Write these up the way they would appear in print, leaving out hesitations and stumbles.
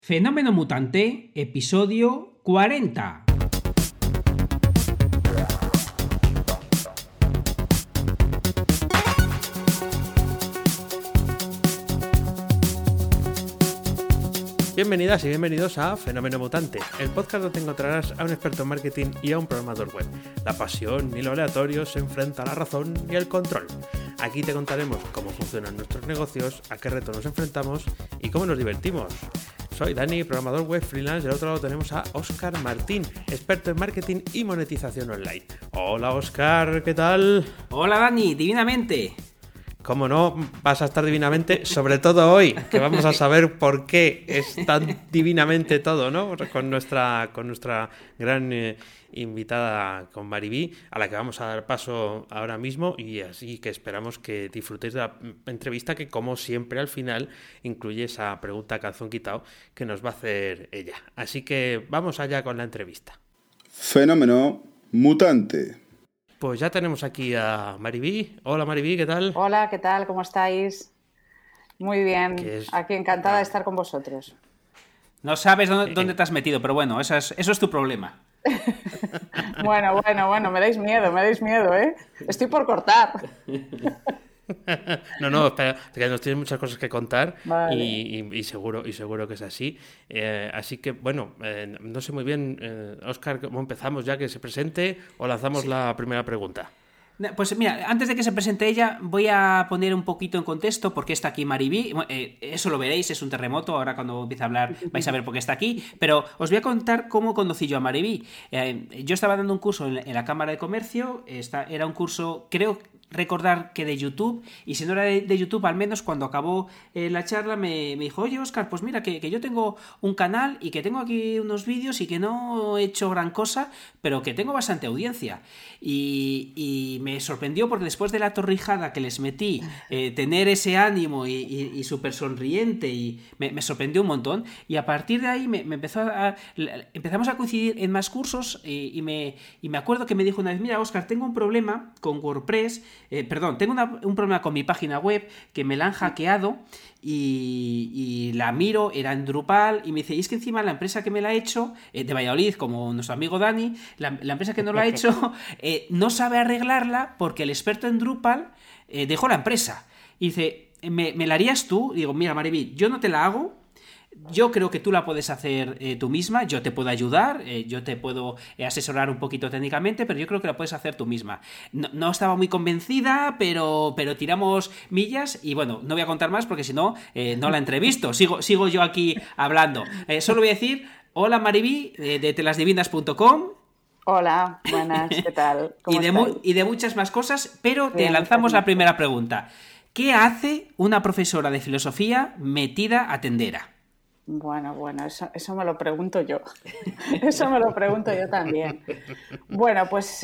Fenómeno Mutante, episodio 40. Bienvenidas y bienvenidos a Fenómeno Mutante, el podcast donde encontrarás a un experto en marketing y a un programador web. La pasión y lo aleatorio se enfrenta a la razón y el control. Aquí te contaremos cómo funcionan nuestros negocios, a qué retos nos enfrentamos y cómo nos divertimos. Soy Dani, programador web freelance, y al otro lado tenemos a Óscar Martín, experto en marketing y monetización online. Hola Óscar, ¿qué tal? Hola Dani, divinamente. ¿Cómo no vas a estar divinamente? Sobre todo hoy, que vamos a saber por qué es tan divinamente todo, ¿no? Con nuestra gran invitada, con Maribí, a la que vamos a dar paso ahora mismo, y así que esperamos que disfrutéis de la entrevista, que como siempre al final incluye esa pregunta calzón quitado que nos va a hacer ella. Así que vamos allá con la entrevista. Fenómeno Mutante. Pues ya tenemos aquí a Maribí. Hola Maribí, ¿qué tal? Hola, ¿qué tal? ¿Cómo estáis? Muy bien, aquí encantada de estar con vosotros. No sabes dónde te has metido, pero bueno, eso es tu problema. Bueno, me dais miedo, ¿eh? Estoy por cortar. No, espera, que nos tienes muchas cosas que contar. Vale. y seguro que es así. Así que, bueno, no sé muy bien, Óscar, ¿cómo empezamos ya? ¿Que se presente o lanzamos la primera pregunta? Pues mira, antes de que se presente ella, voy a poner un poquito en contexto por qué está aquí Maribí. Eso lo veréis, es un terremoto. Ahora cuando empiece a hablar vais a ver por qué está aquí. Pero os voy a contar cómo conocí yo a Maribí. Yo estaba dando un curso en la Cámara de Comercio. Era un curso, creo recordar que de YouTube, y si no era de YouTube, al menos cuando acabó la charla me dijo: oye Óscar, pues mira que yo tengo un canal y que tengo aquí unos vídeos y que no he hecho gran cosa, pero que tengo bastante audiencia. Y me sorprendió porque después de la torrijada que les metí, tener ese ánimo y súper sonriente, y me sorprendió un montón. Y a partir de ahí empezamos a coincidir en más cursos, y me acuerdo que me dijo una vez: mira Óscar, tengo un problema con WordPress, tengo un problema con mi página web, que me la han hackeado y la miro, era en Drupal, y me dice: y es que encima la empresa que me la ha hecho, de Valladolid, como nuestro amigo Dani, la empresa que nos la ha hecho, no sabe arreglarla porque el experto en Drupal dejó la empresa. Y dice: ¿me la harías tú? Y digo: mira Maribí, yo no te la hago. Yo creo que tú la puedes hacer tú misma, yo te puedo ayudar, yo te puedo asesorar un poquito técnicamente, pero yo creo que la puedes hacer tú misma. No estaba muy convencida, pero tiramos millas, y bueno, no voy a contar más porque si no, no la entrevisto. Sigo yo aquí hablando. Solo voy a decir: hola Maribí, de telasdivinas.com. Hola, buenas, ¿qué tal? Y de muchas más cosas, pero Bien, te lanzamos la primera pregunta. ¿Qué hace una profesora de filosofía metida a tendera? Bueno, eso me lo pregunto yo. Eso me lo pregunto yo también. Bueno, pues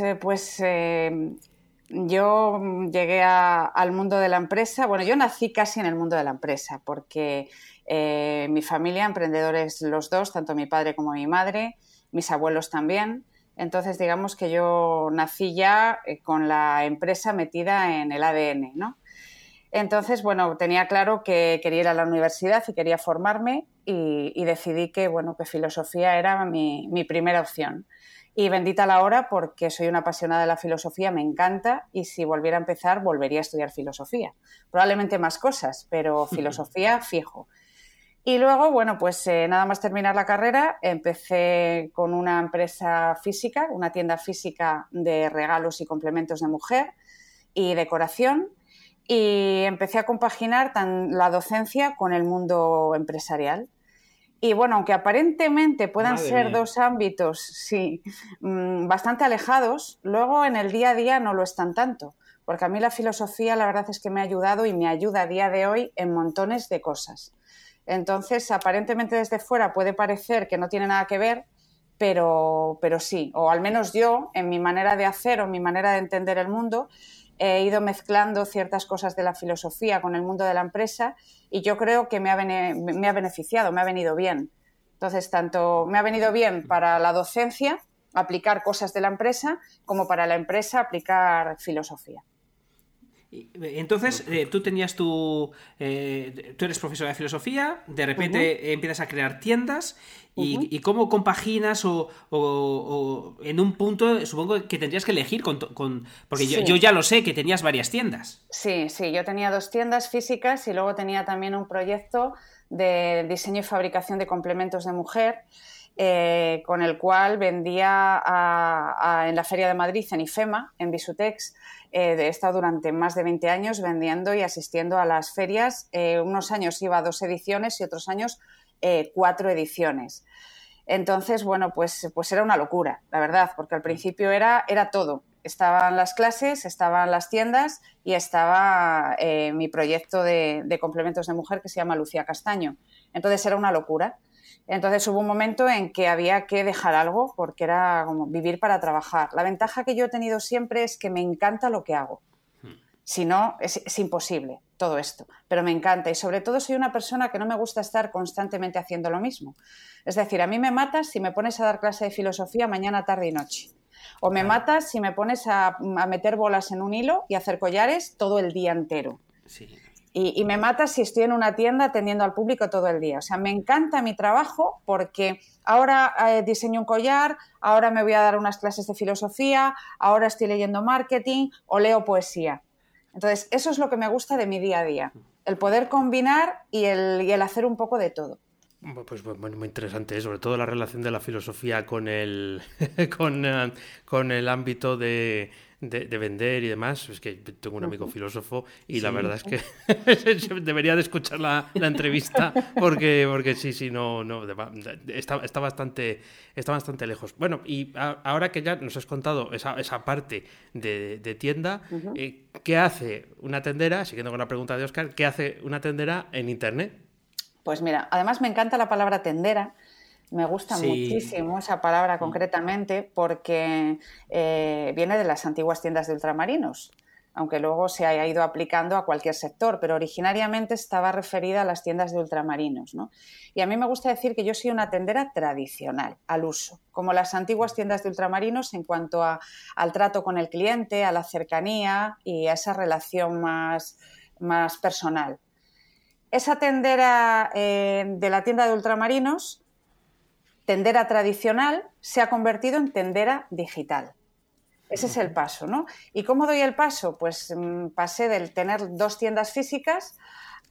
yo llegué al mundo de la empresa. Bueno, yo nací casi en el mundo de la empresa porque mi familia, emprendedores los dos, tanto mi padre como mi madre, mis abuelos también. Entonces, digamos que yo nací ya con la empresa metida en el ADN, ¿no? Entonces, bueno, tenía claro que quería ir a la universidad y quería formarme, y decidí que filosofía era mi primera opción. Y bendita la hora, porque soy una apasionada de la filosofía, me encanta, y si volviera a empezar, volvería a estudiar filosofía. Probablemente más cosas, pero filosofía fijo. Y luego, nada más terminar la carrera, empecé con una empresa física, una tienda física de regalos y complementos de mujer y decoración. Y empecé a compaginar la docencia con el mundo empresarial. Y bueno, aunque aparentemente puedan ser dos ámbitos, sí, bastante alejados, luego en el día a día no lo están tanto. Porque a mí la filosofía, la verdad es que me ha ayudado y me ayuda a día de hoy en montones de cosas. Entonces, aparentemente desde fuera puede parecer que no tiene nada que ver, pero sí. O al menos yo, en mi manera de hacer o mi manera de entender el mundo, he ido mezclando ciertas cosas de la filosofía con el mundo de la empresa, y yo creo que me ha beneficiado, me ha venido bien. Entonces, tanto me ha venido bien para la docencia, aplicar cosas de la empresa, como para la empresa aplicar filosofía. Entonces, tú tenías tú eres profesora de filosofía, de repente empiezas a crear tiendas y cómo compaginas o en un punto supongo que tendrías que elegir porque Sí. yo ya lo sé que tenías varias tiendas. Sí, yo tenía 2 tiendas físicas y luego tenía también un proyecto de diseño y fabricación de complementos de mujer, con el cual vendía en la Feria de Madrid, en IFEMA, en Bisutex. He estado durante más de 20 años vendiendo y asistiendo a las ferias. Unos años iba a 2 ediciones y otros años 4 ediciones. Entonces, bueno, pues era una locura, la verdad, porque al principio era todo. Estaban las clases, estaban las tiendas y estaba mi proyecto de complementos de mujer que se llama Lucía Castaño. Entonces era una locura. Entonces hubo un momento en que había que dejar algo porque era como vivir para trabajar. La ventaja que yo he tenido siempre es que me encanta lo que hago. Si no, es imposible todo esto, pero me encanta y sobre todo soy una persona que no me gusta estar constantemente haciendo lo mismo. Es decir, a mí me matas si me pones a dar clase de filosofía mañana, tarde y noche. O me matas si me pones a meter bolas en un hilo y hacer collares todo el día entero. Sí. Y me matas si estoy en una tienda atendiendo al público todo el día. O sea, me encanta mi trabajo porque ahora diseño un collar, ahora me voy a dar unas clases de filosofía, ahora estoy leyendo marketing o leo poesía. Entonces, eso es lo que me gusta de mi día a día, el poder combinar y el hacer un poco de todo. Pues muy interesante, sobre todo la relación de la filosofía con el con el ámbito de vender y demás. Es que tengo un amigo filósofo y la verdad es que debería de escuchar la entrevista porque sí, no está bastante lejos. Bueno, y ahora que ya nos has contado esa parte de tienda, ¿qué hace una tendera? Siguiendo con la pregunta de Óscar, ¿qué hace una tendera en Internet? Pues mira, además me encanta la palabra tendera, me gusta muchísimo esa palabra concretamente porque viene de las antiguas tiendas de ultramarinos, aunque luego se haya ido aplicando a cualquier sector, pero originariamente estaba referida a las tiendas de ultramarinos, ¿no? Y a mí me gusta decir que yo soy una tendera tradicional, al uso, como las antiguas tiendas de ultramarinos en cuanto al trato con el cliente, a la cercanía y a esa relación más personal. Esa tendera de la tienda de ultramarinos, tendera tradicional, se ha convertido en tendera digital. Ese es el paso, ¿no? ¿Y cómo doy el paso? Pues pasé del tener 2 tiendas físicas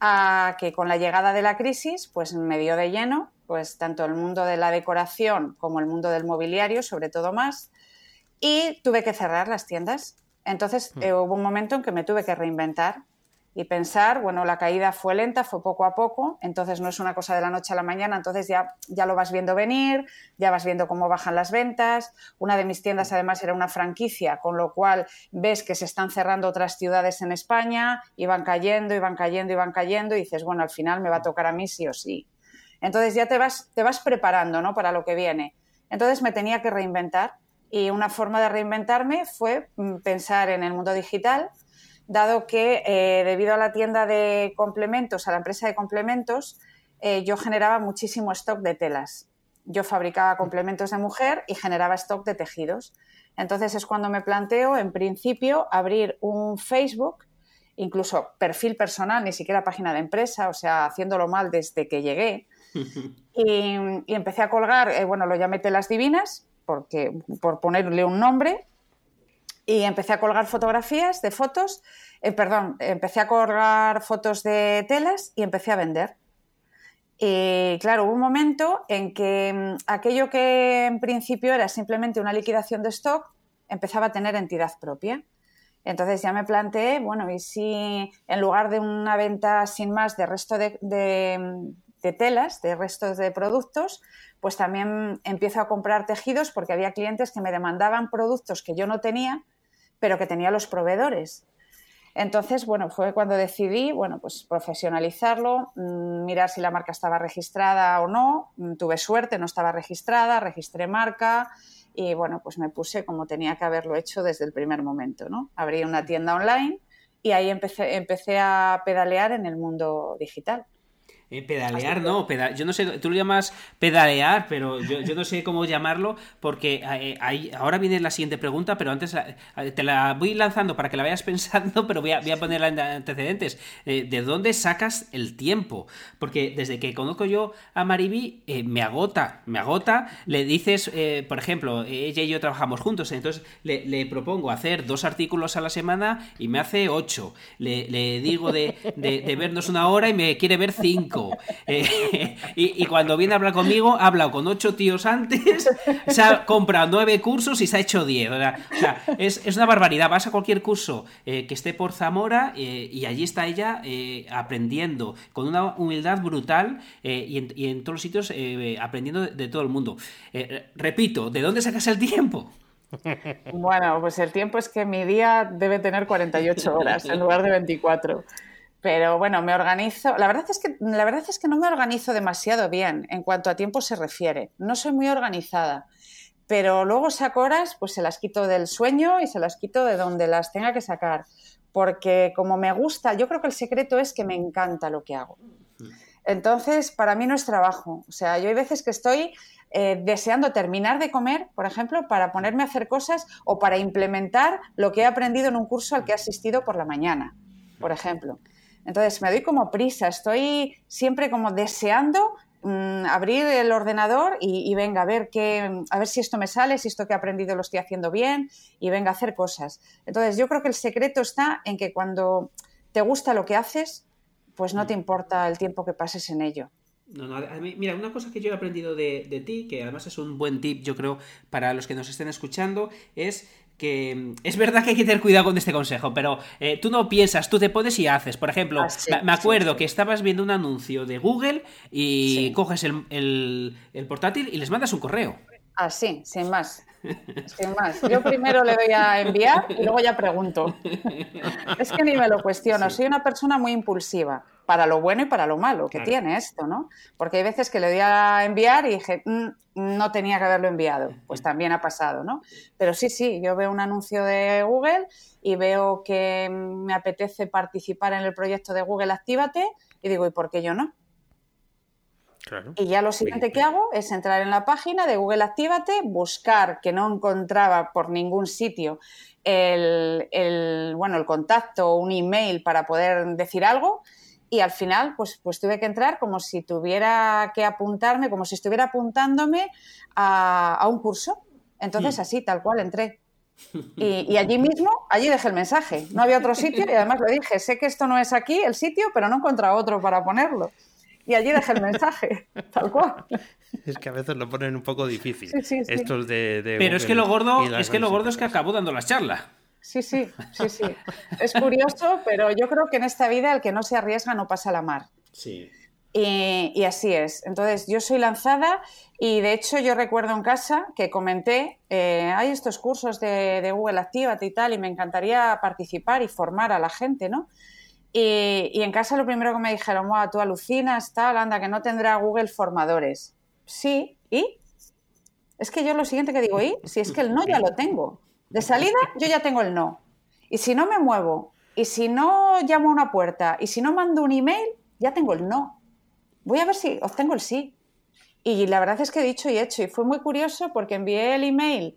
a que con la llegada de la crisis pues me dio de lleno pues tanto el mundo de la decoración como el mundo del mobiliario, sobre todo más, y tuve que cerrar las tiendas. Entonces hubo un momento en que me tuve que reinventar y pensar, bueno, la caída fue lenta, fue poco a poco, entonces no es una cosa de la noche a la mañana, entonces ya lo vas viendo venir, ya vas viendo cómo bajan las ventas. Una de mis tiendas además era una franquicia, con lo cual ves que se están cerrando otras ciudades en España, y van cayendo y dices, bueno, al final me va a tocar a mí sí o sí. Entonces ya te vas preparando, ¿no?, para lo que viene. Entonces me tenía que reinventar y una forma de reinventarme fue pensar en el mundo digital, dado que debido a la tienda de complementos, a la empresa de complementos, yo generaba muchísimo stock de telas. Yo fabricaba complementos de mujer y generaba stock de tejidos. Entonces es cuando me planteo, en principio, abrir un Facebook, incluso perfil personal, ni siquiera página de empresa, o sea, haciéndolo mal desde que llegué. Y empecé a colgar, lo llamé Telas Divinas, por ponerle un nombre. Y empecé a colgar fotografías de fotos, empecé a colgar fotos de telas y empecé a vender. Y claro, hubo un momento en que aquello que en principio era simplemente una liquidación de stock empezaba a tener entidad propia. Entonces ya me planteé, bueno, ¿y si en lugar de una venta sin más de resto de telas, de restos de productos, pues también empiezo a comprar tejidos porque había clientes que me demandaban productos que yo no tenía, pero que tenía los proveedores. Entonces, fue cuando decidí, pues profesionalizarlo, mirar si la marca estaba registrada o no. Tuve suerte, no estaba registrada, registré marca y, pues me puse como tenía que haberlo hecho desde el primer momento, ¿no? Abrí una tienda online y ahí empecé a pedalear en el mundo digital. Pedalear, no, yo no sé, tú lo llamas pedalear, pero yo no sé cómo llamarlo, porque ahora viene la siguiente pregunta, pero antes te la voy lanzando para que la vayas pensando, pero voy a ponerla en antecedentes. ¿De dónde sacas el tiempo? Porque desde que conozco yo a Mariví, me agota, le dices, por ejemplo, ella y yo trabajamos juntos, entonces le propongo hacer 2 artículos a la semana y me hace 8, le digo de vernos 1 hora y me quiere ver 5. Y cuando viene a hablar conmigo, ha hablado con 8 tíos antes, se ha comprado 9 cursos y se ha hecho 10. O sea, es una barbaridad. Vas a cualquier curso que esté por Zamora y allí está ella aprendiendo con una humildad brutal y en todos los sitios aprendiendo de todo el mundo. Repito, ¿de dónde sacas el tiempo? Bueno, pues el tiempo es que mi día debe tener 48 horas en lugar de 24. Pero bueno, me organizo. La verdad es que no me organizo demasiado bien en cuanto a tiempo se refiere. No soy muy organizada, pero luego saco horas, pues se las quito del sueño y se las quito de donde las tenga que sacar. Porque como me gusta, yo creo que el secreto es que me encanta lo que hago. Entonces, para mí no es trabajo. O sea, yo hay veces que estoy deseando terminar de comer, por ejemplo, para ponerme a hacer cosas o para implementar lo que he aprendido en un curso al que he asistido por la mañana, por ejemplo. Entonces me doy como prisa, estoy siempre como deseando abrir el ordenador y venga, a ver si esto me sale, si esto que he aprendido lo estoy haciendo bien y venga a hacer cosas. Entonces yo creo que el secreto está en que cuando te gusta lo que haces, pues no te importa el tiempo que pases en ello. No, mira, una cosa que yo he aprendido de ti, que además es un buen tip, yo creo, para los que nos estén escuchando, es que es verdad que hay que tener cuidado con este consejo, pero tú no piensas, tú te pones y haces. Por ejemplo, me acuerdo que estabas viendo un anuncio de Google y coges el portátil y les mandas un correo. Sí, sin más. Sin más. Yo primero le doy a enviar y luego ya pregunto. Es que ni me lo cuestiono. Soy una persona muy impulsiva, para lo bueno y para lo malo que tiene esto, ¿no? Porque hay veces que le doy a enviar y dije, no tenía que haberlo enviado. Pues también ha pasado, ¿no? Pero sí, yo veo un anuncio de Google y veo que me apetece participar en el proyecto de Google Actívate y digo, ¿y por qué yo no? Claro. Y ya lo siguiente que hago es entrar en la página de Google Actívate, buscar, que no encontraba por ningún sitio el contacto o un email para poder decir algo y al final pues tuve que entrar como si tuviera que apuntarme, como si estuviera apuntándome a un curso. Entonces así, tal cual, entré. Y allí dejé el mensaje. No había otro sitio y además le dije, sé que esto no es aquí el sitio, pero no he encontrado otro para ponerlo. Y allí dejé el mensaje, tal cual. Es que a veces lo ponen un poco difícil. Sí. Estos de pero es que lo gordo es que acabó dando la charla. Sí. Es curioso, pero yo creo que en esta vida el que no se arriesga no pasa la mar. Sí. Y así es. Entonces, yo soy lanzada y, de hecho, yo recuerdo en casa que comenté, hay estos cursos de Google Actívate y tal, y me encantaría participar y formar a la gente, ¿no? Y en casa lo primero que me dijeron, tú alucinas, tal, anda, que no tendrá Google formadores. Sí, ¿y? Es que yo lo siguiente que digo, ¿y? Si es que el no ya lo tengo. De salida yo ya tengo el no. Y si no me muevo, y si no llamo a una puerta, y si no mando un email, ya tengo el no. Voy a ver si obtengo el sí. Y la verdad es que he dicho y hecho. Y fue muy curioso porque envié el email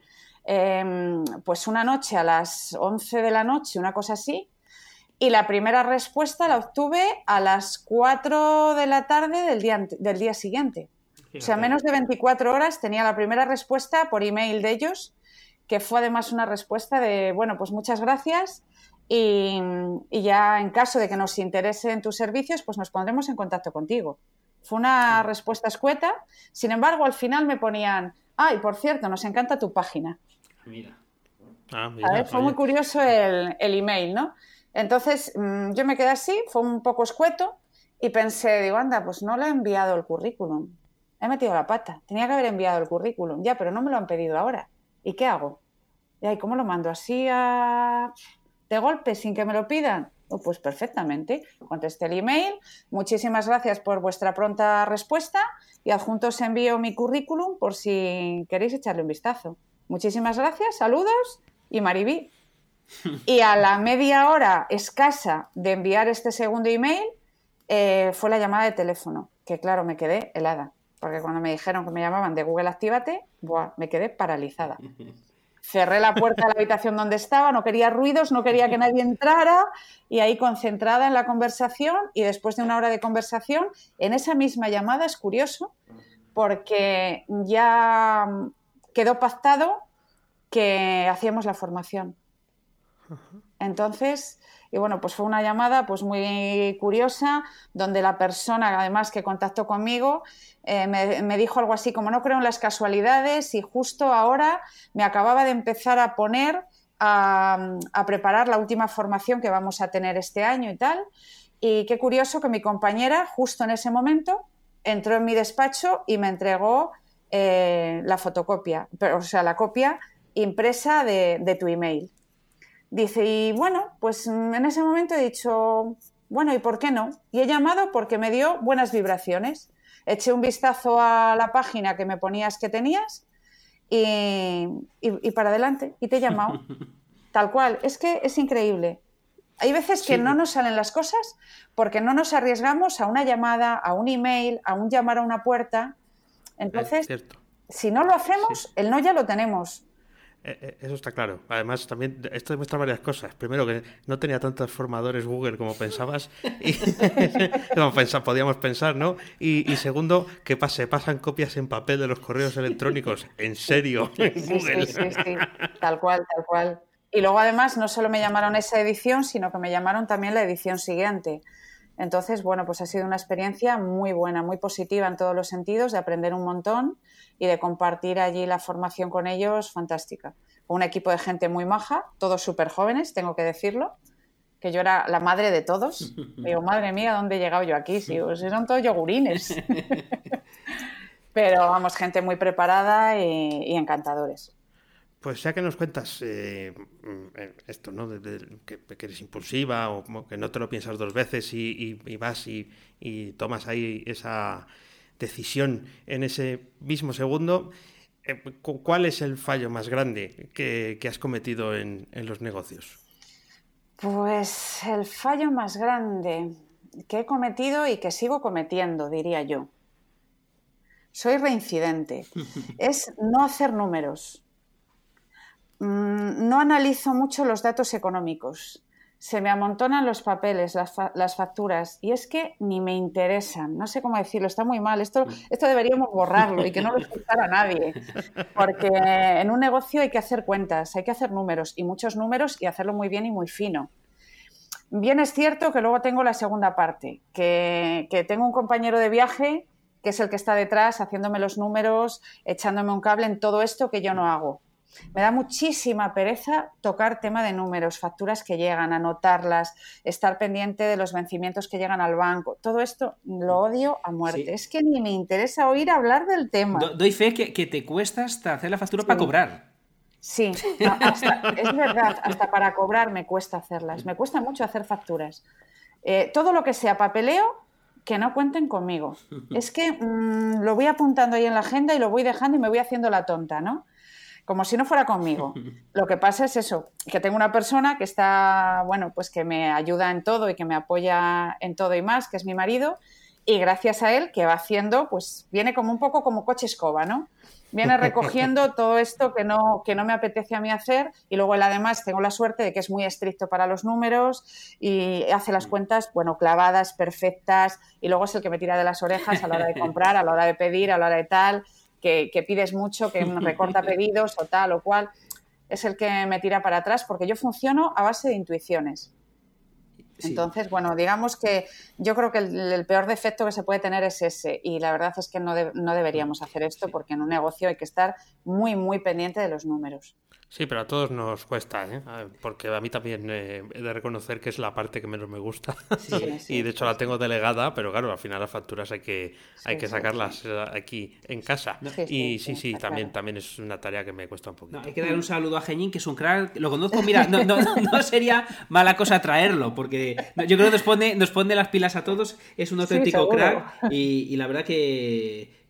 pues una noche a las 11 de la noche, una cosa así, y la primera respuesta la obtuve a las 4 de la tarde del día siguiente. Fíjate. O sea, menos de 24 horas tenía la primera respuesta por email de ellos, que fue además una respuesta de, pues muchas gracias y ya en caso de que nos interese en tus servicios, pues nos pondremos en contacto contigo. Fue una respuesta escueta. Sin embargo, al final me ponían, y por cierto, nos encanta tu página. Mira. Fue muy curioso el email, ¿no? Entonces, yo me quedé así, fue un poco escueto y pensé, digo, anda, pues no le he enviado el currículum. He metido la pata. Tenía que haber enviado el currículum. Ya, pero no me lo han pedido ahora. ¿Y qué hago? ¿Y cómo lo mando? ¿Así de golpe, sin que me lo pidan? Pues perfectamente. Contesté el email. Muchísimas gracias por vuestra pronta respuesta y adjunto os envío mi currículum por si queréis echarle un vistazo. Muchísimas gracias, saludos y Mariví. Y a la media hora escasa de enviar este segundo email, fue la llamada de teléfono, que claro, me quedé helada, porque cuando me dijeron que me llamaban de Google Actívate, me quedé paralizada. Cerré la puerta de la habitación donde estaba, no quería ruidos, no quería que nadie entrara, y ahí concentrada en la conversación, y después de 1 hora de conversación, en esa misma llamada, es curioso, porque ya quedó pactado que hacíamos la formación. Entonces, y bueno, pues fue una llamada pues muy curiosa, donde la persona, además, que contactó conmigo, me dijo algo así como: no creo en las casualidades, y justo ahora me acababa de empezar a poner a preparar la última formación que vamos a tener este año y tal. Y qué curioso que mi compañera, justo en ese momento, entró en mi despacho y me entregó la fotocopia, o sea, la copia impresa de tu email. Dice, y bueno, pues en ese momento he dicho, bueno, ¿y por qué no? Y he llamado porque me dio buenas vibraciones. Eché un vistazo a la página que me ponías que tenías y para adelante. Y te he llamado. Tal cual. Es que es increíble. Hay veces que no nos salen las cosas porque no nos arriesgamos a una llamada, a un email, a un llamar a una puerta. Entonces, si no lo hacemos, el no ya lo tenemos. Eso está claro. Además, también esto demuestra varias cosas. Primero, que no tenía tantos formadores Google como pensabas, y como podíamos pensar, ¿no? Y segundo, que pasan copias en papel de los correos electrónicos. ¿En serio? Sí. Tal cual. Y luego, además, no solo me llamaron esa edición, sino que me llamaron también la edición siguiente. Entonces, bueno, pues ha sido una experiencia muy buena, muy positiva en todos los sentidos, de aprender un montón y de compartir allí la formación con ellos, fantástica. Un equipo de gente muy maja, todos súper jóvenes, tengo que decirlo, que yo era la madre de todos. Digo, madre mía, ¿dónde he llegado yo aquí? Si son todos yogurines. Pero vamos, gente muy preparada y encantadores. Pues ya que nos cuentas esto, ¿no? Que eres impulsiva o como que no te lo piensas 2 veces y vas y tomas ahí esa decisión en ese mismo segundo, ¿cuál es el fallo más grande que has cometido en los negocios? Pues el fallo más grande que he cometido y que sigo cometiendo, diría yo. Soy reincidente. Es no hacer números. No analizo mucho los datos económicos. Se me amontonan los papeles, las facturas, y es que ni me interesan. No sé cómo decirlo, está muy mal. Esto deberíamos borrarlo y que no lo escuchara nadie. Porque en un negocio hay que hacer cuentas, hay que hacer números, y muchos números, y hacerlo muy bien y muy fino. Bien es cierto que luego tengo la segunda parte, que tengo un compañero de viaje que es el que está detrás haciéndome los números, echándome un cable en todo esto que yo no hago. Me da muchísima pereza tocar tema de números, facturas que llegan, anotarlas, estar pendiente de los vencimientos que llegan al banco. Todo esto lo odio a muerte. Sí. Es que ni me interesa oír hablar del tema. Doy fe que te cuesta hasta hacer la factura para cobrar. Sí, es verdad, hasta para cobrar me cuesta hacerlas. Me cuesta mucho hacer facturas. Todo lo que sea papeleo, que no cuenten conmigo. Es que lo voy apuntando ahí en la agenda y lo voy dejando y me voy haciendo la tonta, ¿no? Como si no fuera conmigo. Lo que pasa es eso, que tengo una persona que está, bueno, pues que me ayuda en todo y que me apoya en todo y más, que es mi marido, y gracias a él que va haciendo, pues viene como un poco como coche escoba, ¿no? Viene recogiendo todo esto que no me apetece a mí hacer, y luego él además tengo la suerte de que es muy estricto para los números y hace las cuentas, bueno, clavadas, perfectas, y luego es el que me tira de las orejas a la hora de comprar, a la hora de pedir, a la hora de tal... Que pides mucho, que recorta pedidos o tal o cual, es el que me tira para atrás porque yo funciono a base de intuiciones. Sí. Entonces, bueno, digamos que yo creo que el peor defecto que se puede tener es ese, y la verdad es que no deberíamos hacer esto porque en un negocio hay que estar muy, muy pendiente de los números. Sí, pero a todos nos cuesta, ¿eh? Porque a mí también he de reconocer que es la parte que menos me gusta. Sí, y de hecho la tengo delegada, pero claro, al final las facturas hay que sacarlas aquí en casa. Y sí, también es una tarea que me cuesta un poquito. No, hay que dar un saludo a Genín, que es un crack. Lo conozco, mira, no sería mala cosa traerlo, porque yo creo que nos pone las pilas a todos. Es un auténtico crack y la verdad que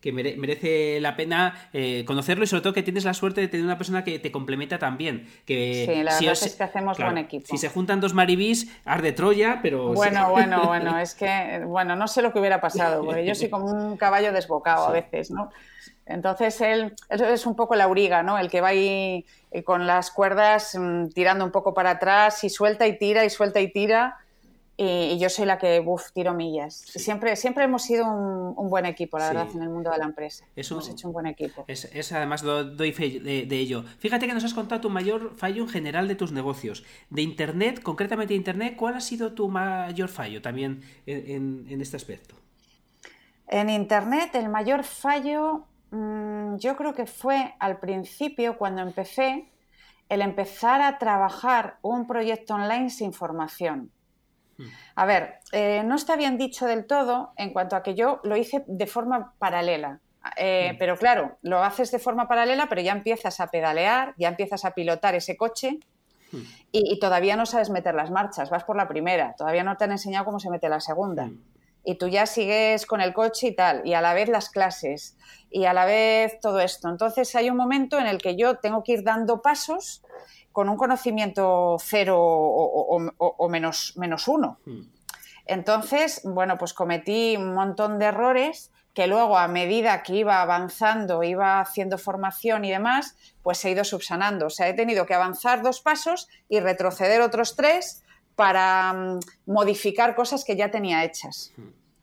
que merece la pena conocerlo y sobre todo que tienes la suerte de tener una persona que te complementa también. Que sí, la verdad es que hacemos buen equipo. Si se juntan dos Maribís, arde Troya, pero... Bueno, es que, no sé lo que hubiera pasado, porque yo soy como un caballo desbocado a veces, ¿no? Entonces él es un poco la auriga, ¿no? El que va ahí con las cuerdas tirando un poco para atrás y suelta y tira y suelta y tira. Y yo soy la que, tiro millas. Sí. Siempre hemos sido un buen equipo, la verdad, en el mundo de la empresa. Hemos hecho un buen equipo. Además, doy fe de ello. Fíjate que nos has contado tu mayor fallo en general de tus negocios. De Internet, concretamente de Internet, ¿cuál ha sido tu mayor fallo también en este aspecto? En Internet, el mayor fallo, yo creo que fue al principio, cuando empecé, el empezar a trabajar un proyecto online sin formación. A ver, no está bien dicho del todo en cuanto a que yo lo hice de forma paralela. Pero claro, lo haces de forma paralela, pero ya empiezas a pedalear, ya empiezas a pilotar ese coche y todavía no sabes meter las marchas, vas por la primera, todavía no te han enseñado cómo se mete la segunda. Y tú ya sigues con el coche y tal, y a la vez las clases, y a la vez todo esto. Entonces hay un momento en el que yo tengo que ir dando pasos con un conocimiento cero o menos uno. Entonces, pues cometí un montón de errores que luego, a medida que iba avanzando, iba haciendo formación y demás, pues he ido subsanando. O sea, he tenido que avanzar 2 pasos y retroceder otros 3 para modificar cosas que ya tenía hechas.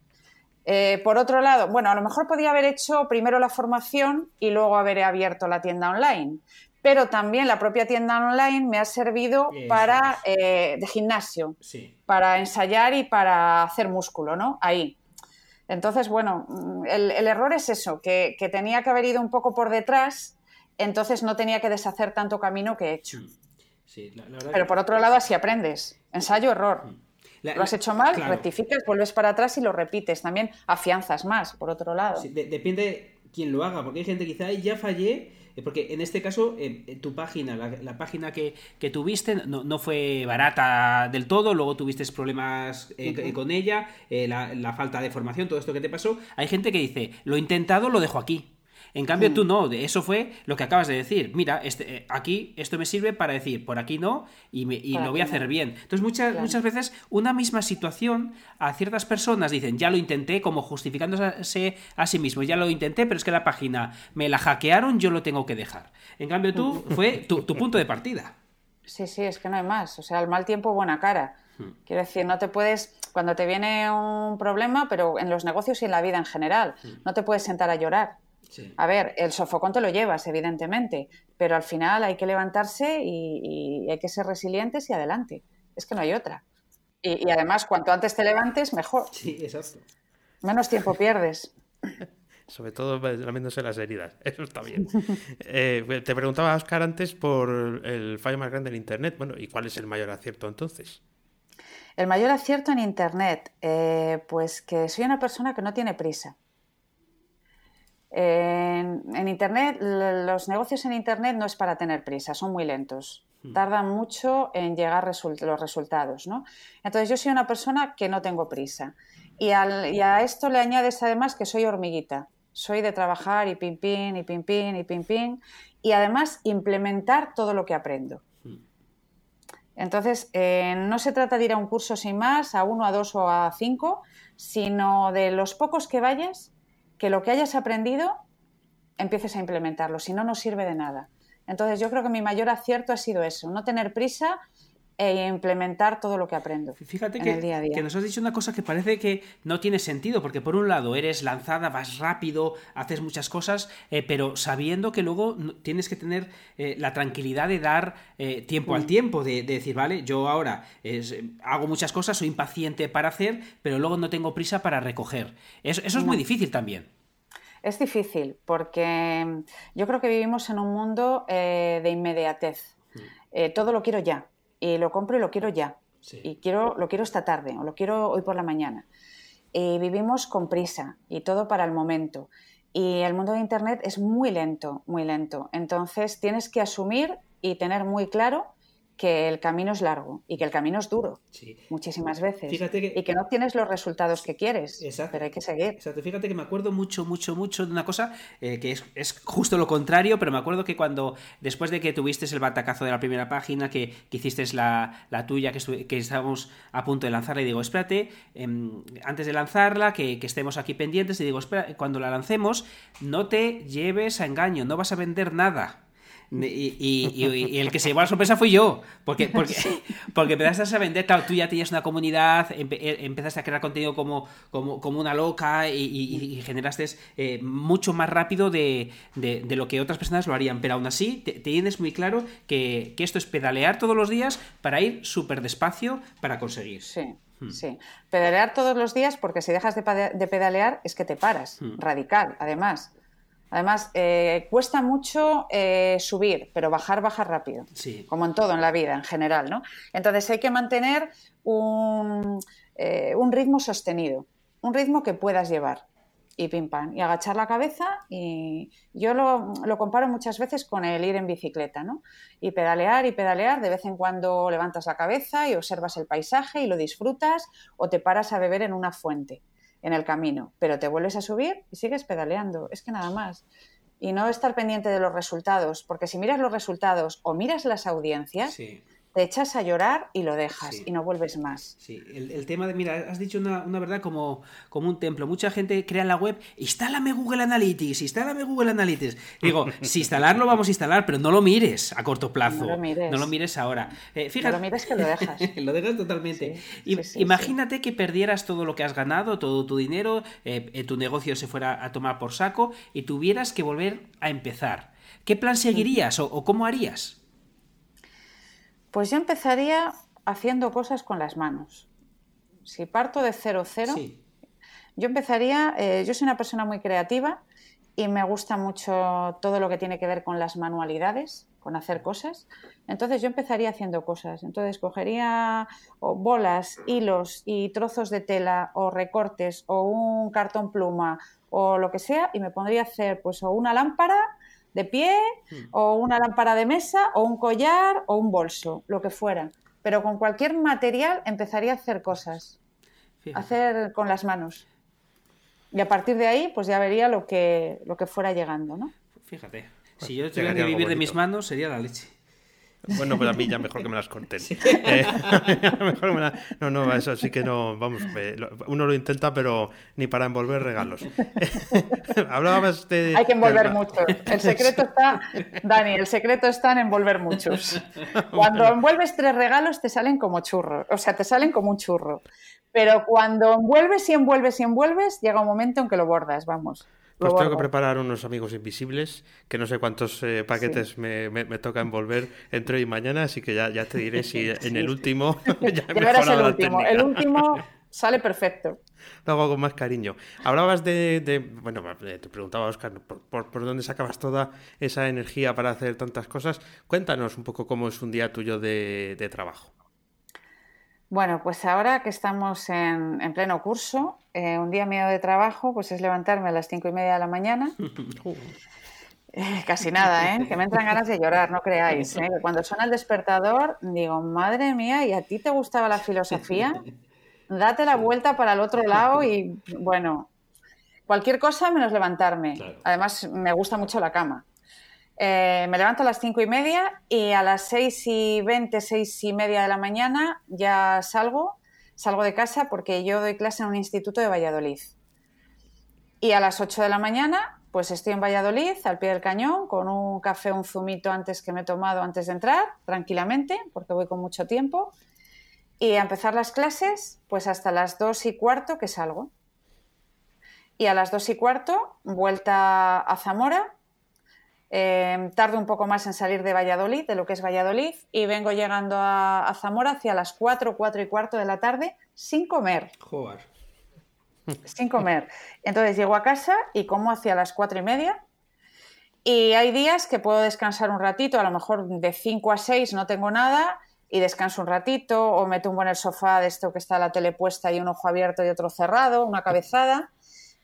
Por otro lado, a lo mejor podría haber hecho primero la formación y luego haber abierto la tienda online. Pero también la propia tienda online me ha servido de gimnasio, para ensayar y para hacer músculo, ¿no? Ahí. Entonces, el error es eso, que tenía que haber ido un poco por detrás, entonces no tenía que deshacer tanto camino que he hecho. Sí, la verdad. Pero por otro lado, así aprendes. Ensayo, error. Lo has hecho mal, claro. Rectificas, vuelves para atrás y lo repites. También afianzas más, por otro lado. Sí, depende quién lo haga, porque hay gente que dice, ya fallé. Porque en este caso, tu página, la página que tuviste no fue barata del todo, luego tuviste problemas con ella, la falta de formación, todo esto que te pasó. Hay gente que dice, lo he intentado, lo dejo aquí. En cambio, tú no, eso fue lo que acabas de decir. Mira, aquí esto me sirve para decir, por aquí no, y lo voy a hacer bien. Entonces, muchas veces, una misma situación, a ciertas personas dicen, ya lo intenté, como justificándose a sí mismo, ya lo intenté, pero es que la página me la hackearon, yo lo tengo que dejar. En cambio, tú, fue tu punto de partida. Sí, es que no hay más. O sea, el mal tiempo, buena cara. Quiero decir, no te puedes, cuando te viene un problema, pero en los negocios y en la vida en general, no te puedes sentar a llorar. Sí. A ver, el sofocón te lo llevas, evidentemente, pero al final hay que levantarse y hay que ser resilientes y adelante. Es que no hay otra. Y además, cuanto antes te levantes, mejor. Sí, exacto. Menos tiempo pierdes. Sobre todo lamiéndose las heridas. Eso está bien. Te preguntaba, Óscar, antes por el fallo más grande en Internet. Bueno, ¿y cuál es el mayor acierto entonces? El mayor acierto en Internet, pues que soy una persona que no tiene prisa. En Internet, los negocios en Internet no es para tener prisa, son muy lentos. Tardan mucho en llegar los resultados, ¿no? Entonces yo soy una persona que no tengo prisa. Y a esto le añades además que soy hormiguita. Soy de trabajar y pim, pim, y pim, pim, y pim, pim. Y además implementar todo lo que aprendo. Entonces, no se trata de ir a un curso sin más, a 1, a 2 o a 5, sino de los pocos que vayas, que lo que hayas aprendido empieces a implementarlo, si no, no sirve de nada. Entonces yo creo que mi mayor acierto ha sido eso, no tener prisa e implementar todo lo que aprendo. Fíjate en el día a día. Que nos has dicho una cosa que parece que no tiene sentido, porque por un lado eres lanzada, vas rápido, haces muchas cosas, pero sabiendo que luego tienes que tener la tranquilidad de dar tiempo al tiempo, de decir, vale, yo ahora hago muchas cosas, soy impaciente para hacer, pero luego no tengo prisa para recoger. Eso es muy difícil también. Es difícil, porque yo creo que vivimos en un mundo de inmediatez. Todo lo quiero ya. Y lo compro y lo quiero ya. Sí. Y lo quiero esta tarde o lo quiero hoy por la mañana. Y vivimos con prisa y todo para el momento. Y el mundo de Internet es muy lento, muy lento. Entonces tienes que asumir y tener muy claro que el camino es largo y que el camino es duro, Sí. muchísimas veces. Fíjate que... Y que no tienes los resultados que quieres, Exacto. pero hay que seguir. Exacto. Fíjate que me acuerdo mucho de una cosa que es justo lo contrario, pero me acuerdo que cuando, después de que tuviste el batacazo de la primera página, que hiciste la tuya, que estábamos a punto de lanzarla, y digo, espérate, antes de lanzarla, que estemos aquí pendientes, y digo, espera, cuando la lancemos, no te lleves a engaño, no vas a vender nada. Y el que se llevó la sorpresa fui yo, porque empezaste a vender, claro, tú ya tenías una comunidad, empezaste a crear contenido como una loca y generaste mucho más rápido de lo que otras personas lo harían, pero aún así tienes muy claro que esto es pedalear todos los días para ir súper despacio para conseguir. Sí. Sí, pedalear todos los días, porque si dejas de pedalear es que te paras, radical, además. Además, cuesta mucho subir, pero bajar rápido, Sí. como en todo en la vida en general, ¿no? Entonces hay que mantener un ritmo sostenido, un ritmo que puedas llevar, y pim pam, y agachar la cabeza, y yo lo comparo muchas veces con el ir en bicicleta, ¿no? Y pedalear, de vez en cuando levantas la cabeza y observas el paisaje y lo disfrutas, o te paras a beber en una fuente en el camino, pero te vuelves a subir y sigues pedaleando, es que nada más. Y no estar pendiente de los resultados, porque si miras los resultados o miras las audiencias, Sí. te echas a llorar y lo dejas, Sí. y no vuelves más. Sí, el tema de, mira, has dicho una verdad como un templo. Mucha gente crea en la web, instálame Google Analytics. Digo, si instalarlo vamos a instalar, pero no lo mires a corto plazo. No lo mires. Ahora. Fíjate, No lo mires, que lo dejas. lo dejas totalmente. Sí, Imagínate que perdieras todo lo que has ganado, todo tu dinero, tu negocio se fuera a tomar por saco y tuvieras que volver a empezar. ¿Qué plan seguirías o cómo harías? Pues yo empezaría haciendo cosas con las manos. Si parto de 0, Sí. yo empezaría, yo soy una persona muy creativa y me gusta mucho todo lo que tiene que ver con las manualidades, con hacer cosas. Entonces yo empezaría haciendo cosas. Entonces cogería bolas, hilos y trozos de tela o recortes o un cartón pluma o lo que sea, y me pondría a hacer pues o una lámpara de pie, o una lámpara de mesa, o un collar, o un bolso, lo que fuera. Pero con cualquier material empezaría a hacer cosas. Fíjate. Hacer con las manos. Y a partir de ahí, pues ya vería lo que fuera llegando, ¿no? Fíjate. Si yo tuviera llegaría que algo vivir de bonito. mis manos, sería la leche. Bueno, pues a mí ya mejor que me las conten. No, eso sí que no, vamos, uno lo intenta, pero ni para envolver regalos. Hablabas de... Hay que envolver mucho. El secreto está, Dani, en envolver muchos. Cuando envuelves 3 regalos te salen como churros, o sea, te salen como un churro. Pero cuando envuelves y envuelves, llega un momento en que lo bordas, vamos. Pues tengo que preparar unos amigos invisibles, que no sé cuántos paquetes Sí. me toca envolver entre hoy y mañana, así que ya te diré si en el último ya he Ya verás mejorado el la último. técnica. El último sale perfecto. Lo hago con más cariño. Hablabas bueno, te preguntaba, Óscar, ¿por dónde sacabas toda esa energía para hacer tantas cosas? Cuéntanos un poco cómo es un día tuyo de trabajo. Bueno, pues ahora que estamos en pleno curso, un día mío de trabajo pues es levantarme a las 5:30 de la mañana. Casi nada, ¿eh? Que me entran ganas de llorar, no creáis, ¿eh? Que cuando suena el despertador digo, madre mía, ¿y a ti te gustaba la filosofía? Date la vuelta para el otro lado y, bueno, cualquier cosa menos levantarme. Claro. Además, me gusta mucho la cama. Me levanto a las 5:30 y a las 6:20, 6:30 de la mañana ya salgo de casa, porque yo doy clase en un instituto de Valladolid. Y a las 8 de la mañana pues estoy en Valladolid, al pie del cañón, con un café, un zumito antes que me he tomado antes de entrar, tranquilamente, porque voy con mucho tiempo. Y a empezar las clases pues hasta las 2:15 que salgo. Y a las 2:15 vuelta a Zamora. Tardo un poco más en salir de Valladolid, de lo que es Valladolid, y vengo llegando a Zamora hacia las 4:15 de la tarde sin comer. Joder. Sin comer. Entonces llego a casa y como hacia las 4:30, y hay días que puedo descansar un ratito, a lo mejor de 5 a 6 no tengo nada y descanso un ratito, o me tumbo en el sofá de esto que está la tele puesta y un ojo abierto y otro cerrado, una cabezada.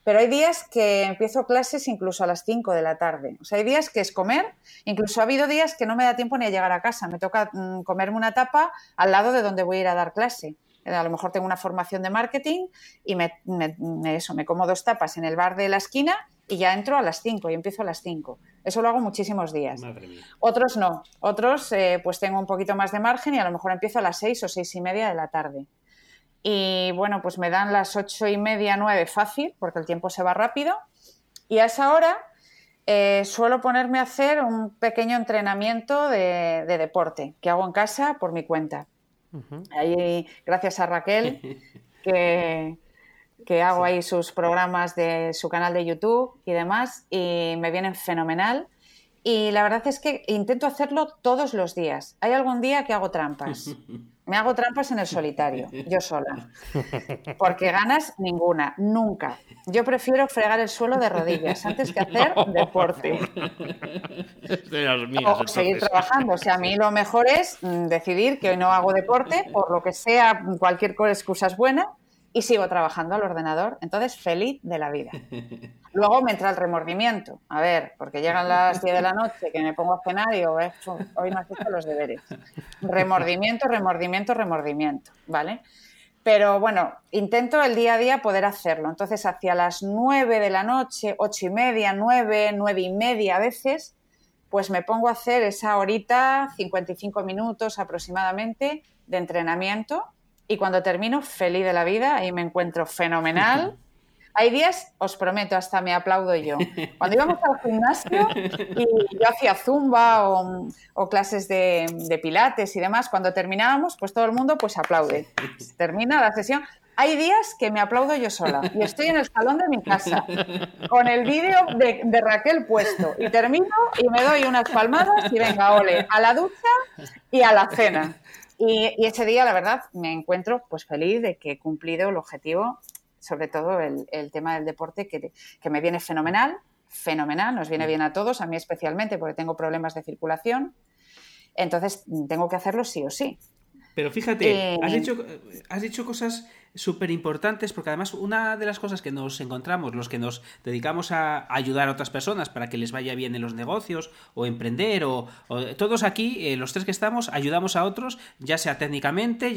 pero hay días que empiezo clases incluso a las 5 de la tarde. O sea, hay días que es comer, incluso ha habido días que no me da tiempo ni a llegar a casa. Me toca comerme una tapa al lado de donde voy a ir a dar clase. A lo mejor tengo una formación de marketing y me como 2 tapas en el bar de la esquina y ya entro a las 5 y empiezo a las 5. Eso lo hago muchísimos días. Madre mía. Otros no. Otros pues tengo un poquito más de margen y a lo mejor empiezo a las 6 o 6:30 de la tarde. Y bueno, pues me dan las 8:30, 9 fácil, porque el tiempo se va rápido. Y a esa hora suelo ponerme a hacer un pequeño entrenamiento de deporte que hago en casa por mi cuenta. Uh-huh. Ahí, gracias a Raquel, que hago ahí sus programas de su canal de YouTube y demás, y me vienen fenomenal. Y la verdad es que intento hacerlo todos los días. Hay algún día que hago trampas. Me hago trampas en el solitario, yo sola. Porque ganas ninguna, nunca. Yo prefiero fregar el suelo de rodillas antes que hacer deporte. O seguir trabajando. O sea, a mí lo mejor es decidir que hoy no hago deporte, por lo que sea, cualquier excusa es buena, y sigo trabajando al ordenador. Entonces, feliz de la vida. Luego me entra el remordimiento. A ver, porque llegan las 10 de la noche que me pongo a cenar y digo, hoy no has hecho los deberes. Remordimiento, ¿vale? Pero bueno, intento el día a día poder hacerlo. Entonces, hacia las 9 de la noche, 8:30, 9, 9:30 a veces, pues me pongo a hacer esa horita, 55 minutos aproximadamente de entrenamiento. Y cuando termino, feliz de la vida, ahí me encuentro fenomenal. Hay días, os prometo, hasta me aplaudo yo. Cuando íbamos al gimnasio y yo hacía zumba o clases de pilates y demás, cuando terminábamos, pues todo el mundo pues aplaude. Termina la sesión. Hay días que me aplaudo yo sola y estoy en el salón de mi casa con el vídeo de Raquel puesto y termino y me doy unas palmadas y venga, ole, a la ducha y a la cena. Y ese día, la verdad, me encuentro pues feliz de que he cumplido el objetivo, sobre todo el tema del deporte, que me viene fenomenal, nos viene bien a todos, a mí especialmente porque tengo problemas de circulación, entonces tengo que hacerlo sí o sí. Pero fíjate, has dicho cosas súper importantes, porque además una de las cosas que nos encontramos, los que nos dedicamos a ayudar a otras personas para que les vaya bien en los negocios o emprender, o todos aquí, los tres que estamos, ayudamos a otros, ya sea técnicamente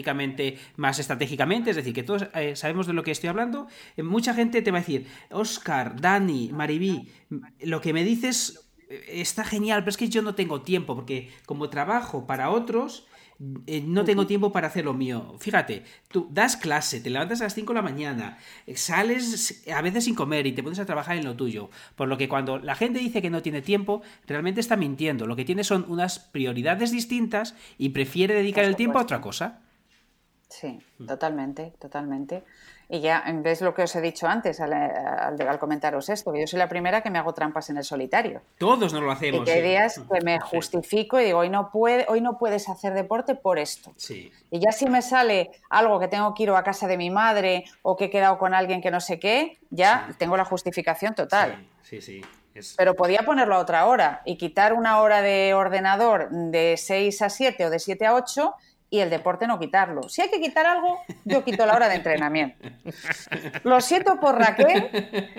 más estratégicamente, es decir, que todos sabemos de lo que estoy hablando. Mucha gente te va a decir, Óscar, Dani, Maribí, lo que me dices está genial, pero es que yo no tengo tiempo, porque como trabajo para otros... no tengo tiempo para hacer lo mío. Fíjate, tú das clase, te levantas a las 5 de la mañana, sales a veces sin comer y te pones a trabajar en lo tuyo. Por lo que cuando la gente dice que no tiene tiempo, realmente está mintiendo. Lo que tiene son unas prioridades distintas y prefiere dedicar el tiempo a otra cosa. Sí, totalmente. Y ya, ves lo que os he dicho antes al comentaros esto, que yo soy la primera que me hago trampas en el solitario. Todos nos lo hacemos. Y que hay días que me justifico y digo, hoy no puedes hacer deporte por esto. Sí. Y ya si me sale algo que tengo que ir a casa de mi madre o que he quedado con alguien que no sé qué, ya tengo la justificación total. Sí. Pero podía ponerlo a otra hora y quitar una hora de ordenador de 6 a 7 o de 7 a 8 y el deporte no quitarlo. Si hay que quitar algo, yo quito la hora de entrenamiento. Lo siento por Raquel,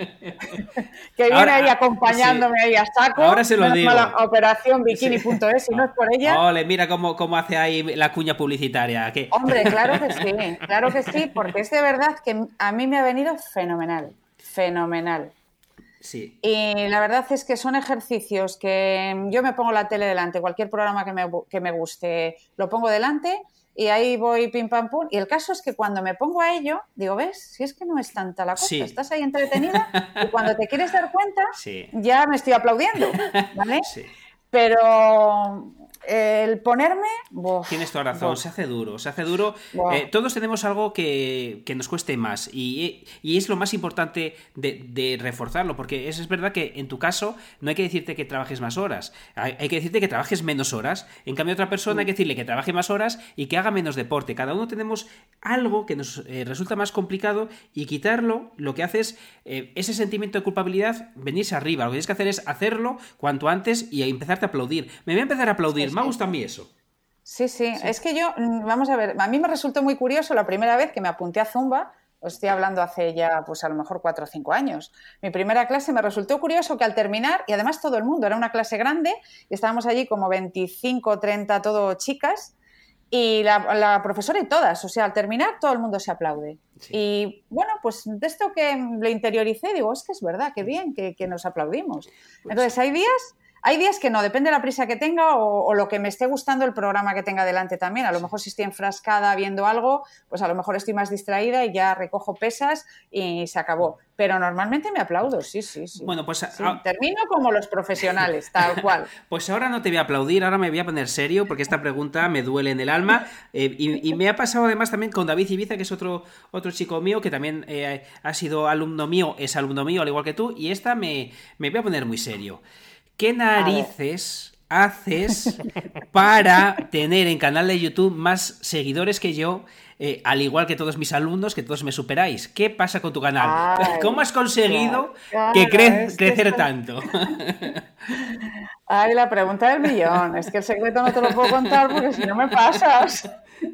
que viene ahí acompañándome ahí a saco. Ahora se lo digo. La operación bikini.es, si no es por ella. Ole, mira cómo hace ahí la cuña publicitaria. ¿Qué? Hombre, claro que sí, porque es de verdad que a mí me ha venido fenomenal. Sí. Y la verdad es que son ejercicios que yo me pongo la tele delante, cualquier programa que me guste lo pongo delante y ahí voy pim pam pum. Y el caso es que cuando me pongo a ello, digo, ¿ves? Si es que no es tanta la cosa, estás ahí entretenida y cuando te quieres dar cuenta ya me estoy aplaudiendo, ¿vale? Sí. Pero... el ponerme... Tienes toda razón, se hace duro. Todos tenemos algo que nos cueste más y es lo más importante de reforzarlo, porque es verdad que en tu caso no hay que decirte que trabajes más horas, hay que decirte que trabajes menos horas. En cambio, a otra persona hay que decirle que trabaje más horas y que haga menos deporte. Cada uno tenemos algo que nos resulta más complicado y quitarlo lo que hace es ese sentimiento de culpabilidad venirse arriba. Lo que tienes que hacer es hacerlo cuanto antes y empezarte a aplaudir. Me voy a empezar a aplaudir. Me gusta a mí eso. Sí. Es que yo, vamos a ver, a mí me resultó muy curioso la primera vez que me apunté a Zumba, Os estoy hablando hace ya, pues a lo mejor 4 o 5 años. Mi primera clase me resultó curioso que al terminar, y además todo el mundo, era una clase grande, y estábamos allí como 25, 30, todo chicas, y la profesora y todas, o sea, al terminar todo el mundo se aplaude. Sí. Y bueno, pues de esto que lo interioricé, digo, es que es verdad, qué bien que nos aplaudimos. Pues entonces, hay días que no, depende de la prisa que tenga o lo que me esté gustando el programa que tenga delante también. A lo mejor si estoy enfrascada viendo algo, pues a lo mejor estoy más distraída y ya recojo pesas y se acabó. Pero normalmente me aplaudo, sí. Bueno, pues... Sí, termino como los profesionales, tal cual. Pues ahora no te voy a aplaudir, ahora me voy a poner serio porque esta pregunta me duele en el alma. Y me ha pasado además también con David Ibiza, que es otro chico mío que también ha sido alumno mío, es alumno mío al igual que tú, y esta me voy a poner muy serio. ¿Qué narices haces para tener en canal de YouTube más seguidores que yo, al igual que todos mis alumnos, que todos me superáis? ¿Qué pasa con tu canal? ¿Cómo has conseguido crecer tanto? Ay, la pregunta del millón. Es que el secreto no te lo puedo contar porque si no me pasas.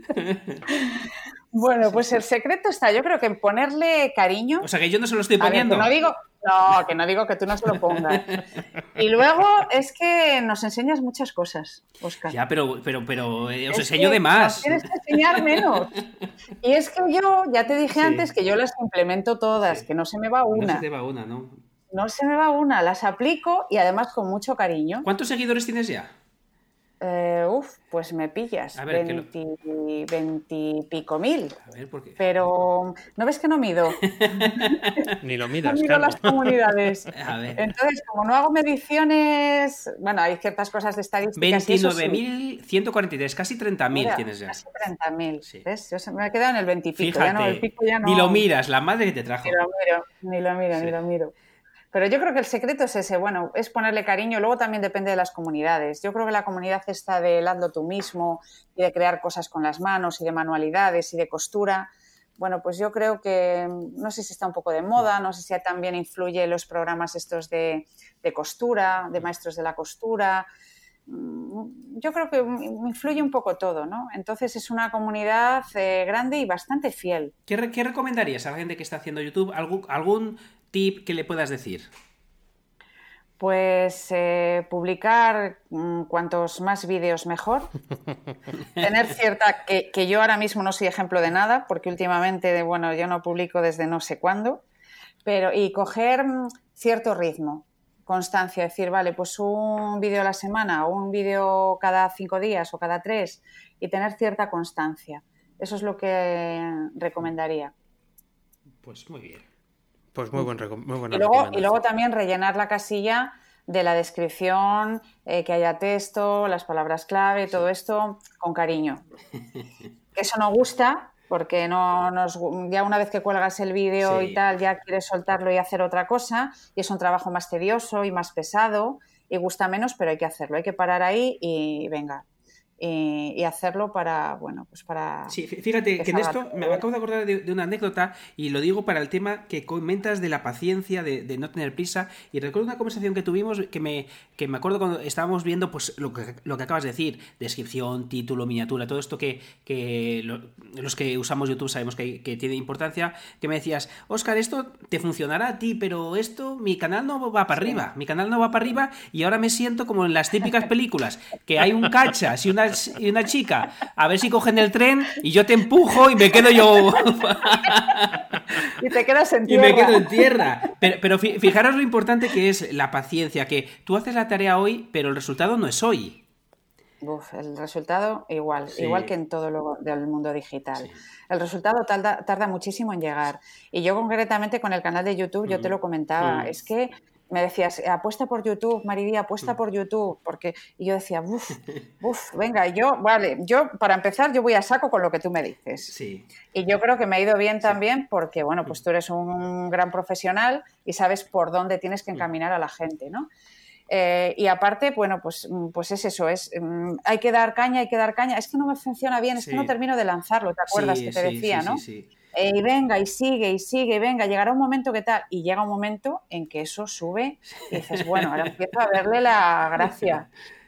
Bueno, pues el secreto está, yo creo que en ponerle cariño. O sea, que yo no se lo estoy poniendo. A ver, que no digo que tú no se lo pongas. Y luego es que nos enseñas muchas cosas, Óscar. Ya, pero os enseño de más. Nos tienes que enseñar menos. Y es que yo, ya te dije antes que yo las implemento todas, que no se me va una. No se te va una, ¿no? No se me va una, las aplico y además con mucho cariño. ¿Cuántos seguidores tienes ya? Pues me pillas. A ver, 20 y pico mil. A ver, ¿por qué? Pero, ¿no ves que no mido? Ni lo miras, no mido claro. las comunidades. A ver. Entonces, como no hago mediciones, bueno, hay ciertas cosas de estadísticas. 29.143, casi 30.000 tienes ya. Casi 30.000. Sí. ¿Ves? Yo me he quedado en el 20 y pico. Fíjate, ya no, el pico ya no... Ni lo miras, la madre que te trajo. Ni lo miro. Pero yo creo que el secreto es ese, bueno, es ponerle cariño, luego también depende de las comunidades. Yo creo que la comunidad está del hazlo tú mismo y de crear cosas con las manos y de manualidades y de costura. Bueno, pues yo creo que, no sé si está un poco de moda, no sé si también influye los programas estos de costura, de maestros de la costura. Yo creo que influye un poco todo, ¿no? Entonces es una comunidad grande y bastante fiel. ¿Qué recomendarías a la gente que está haciendo YouTube? ¿Algún tip que le puedas decir? Pues publicar cuantos más vídeos mejor. Tener cierta... Que yo ahora mismo no soy ejemplo de nada, porque últimamente, bueno, yo no publico desde no sé cuándo, y coger cierto ritmo, constancia, decir, vale, pues un vídeo a la semana o un vídeo cada 5 días o cada 3 y tener cierta constancia. Eso es lo que recomendaría. Pues muy bien. Pues muy buena y luego también rellenar la casilla de la descripción, que haya texto, las palabras clave, todo esto con cariño. Eso no gusta porque ya una vez que cuelgas el vídeo y tal, ya quieres soltarlo y hacer otra cosa y es un trabajo más tedioso y más pesado y gusta menos, pero hay que hacerlo, hay que parar ahí y venga. Y hacerlo para, bueno, pues para... Sí, fíjate que en esto me acabo de acordar de una anécdota y lo digo para el tema que comentas de la paciencia, de no tener prisa, y recuerdo una conversación que tuvimos que me acuerdo cuando estábamos viendo pues lo que acabas de decir, descripción, título, miniatura, todo esto que los que usamos YouTube sabemos que tiene importancia, que me decías, Óscar, esto te funcionará a ti, pero mi canal no va para arriba, y ahora me siento como en las típicas películas, que hay un cachas y una chica, a ver si cogen el tren y yo te empujo y me quedo yo... y te quedas en tierra. Y me quedo en tierra. Pero fijaros lo importante que es la paciencia, que tú haces la tarea hoy, pero el resultado no es hoy. El resultado igual que en todo lo del mundo digital. Sí. El resultado tarda muchísimo en llegar. Y yo concretamente con el canal de YouTube, yo te lo comentaba, es que me decías, apuesta por YouTube, Mariví, apuesta por YouTube, y yo decía, venga, yo para empezar, yo voy a saco con lo que tú me dices. Sí. Y yo creo que me ha ido bien también porque, bueno, pues tú eres un gran profesional y sabes por dónde tienes que encaminar a la gente, ¿no? Y aparte, bueno, pues es eso, hay que dar caña, es que no me funciona bien, es que no termino de lanzarlo, ¿te acuerdas que te decía, no? Sí. Y venga, y sigue, y venga, llegará un momento que tal, y llega un momento en que eso sube y dices, bueno, ahora empiezo a verle la gracia.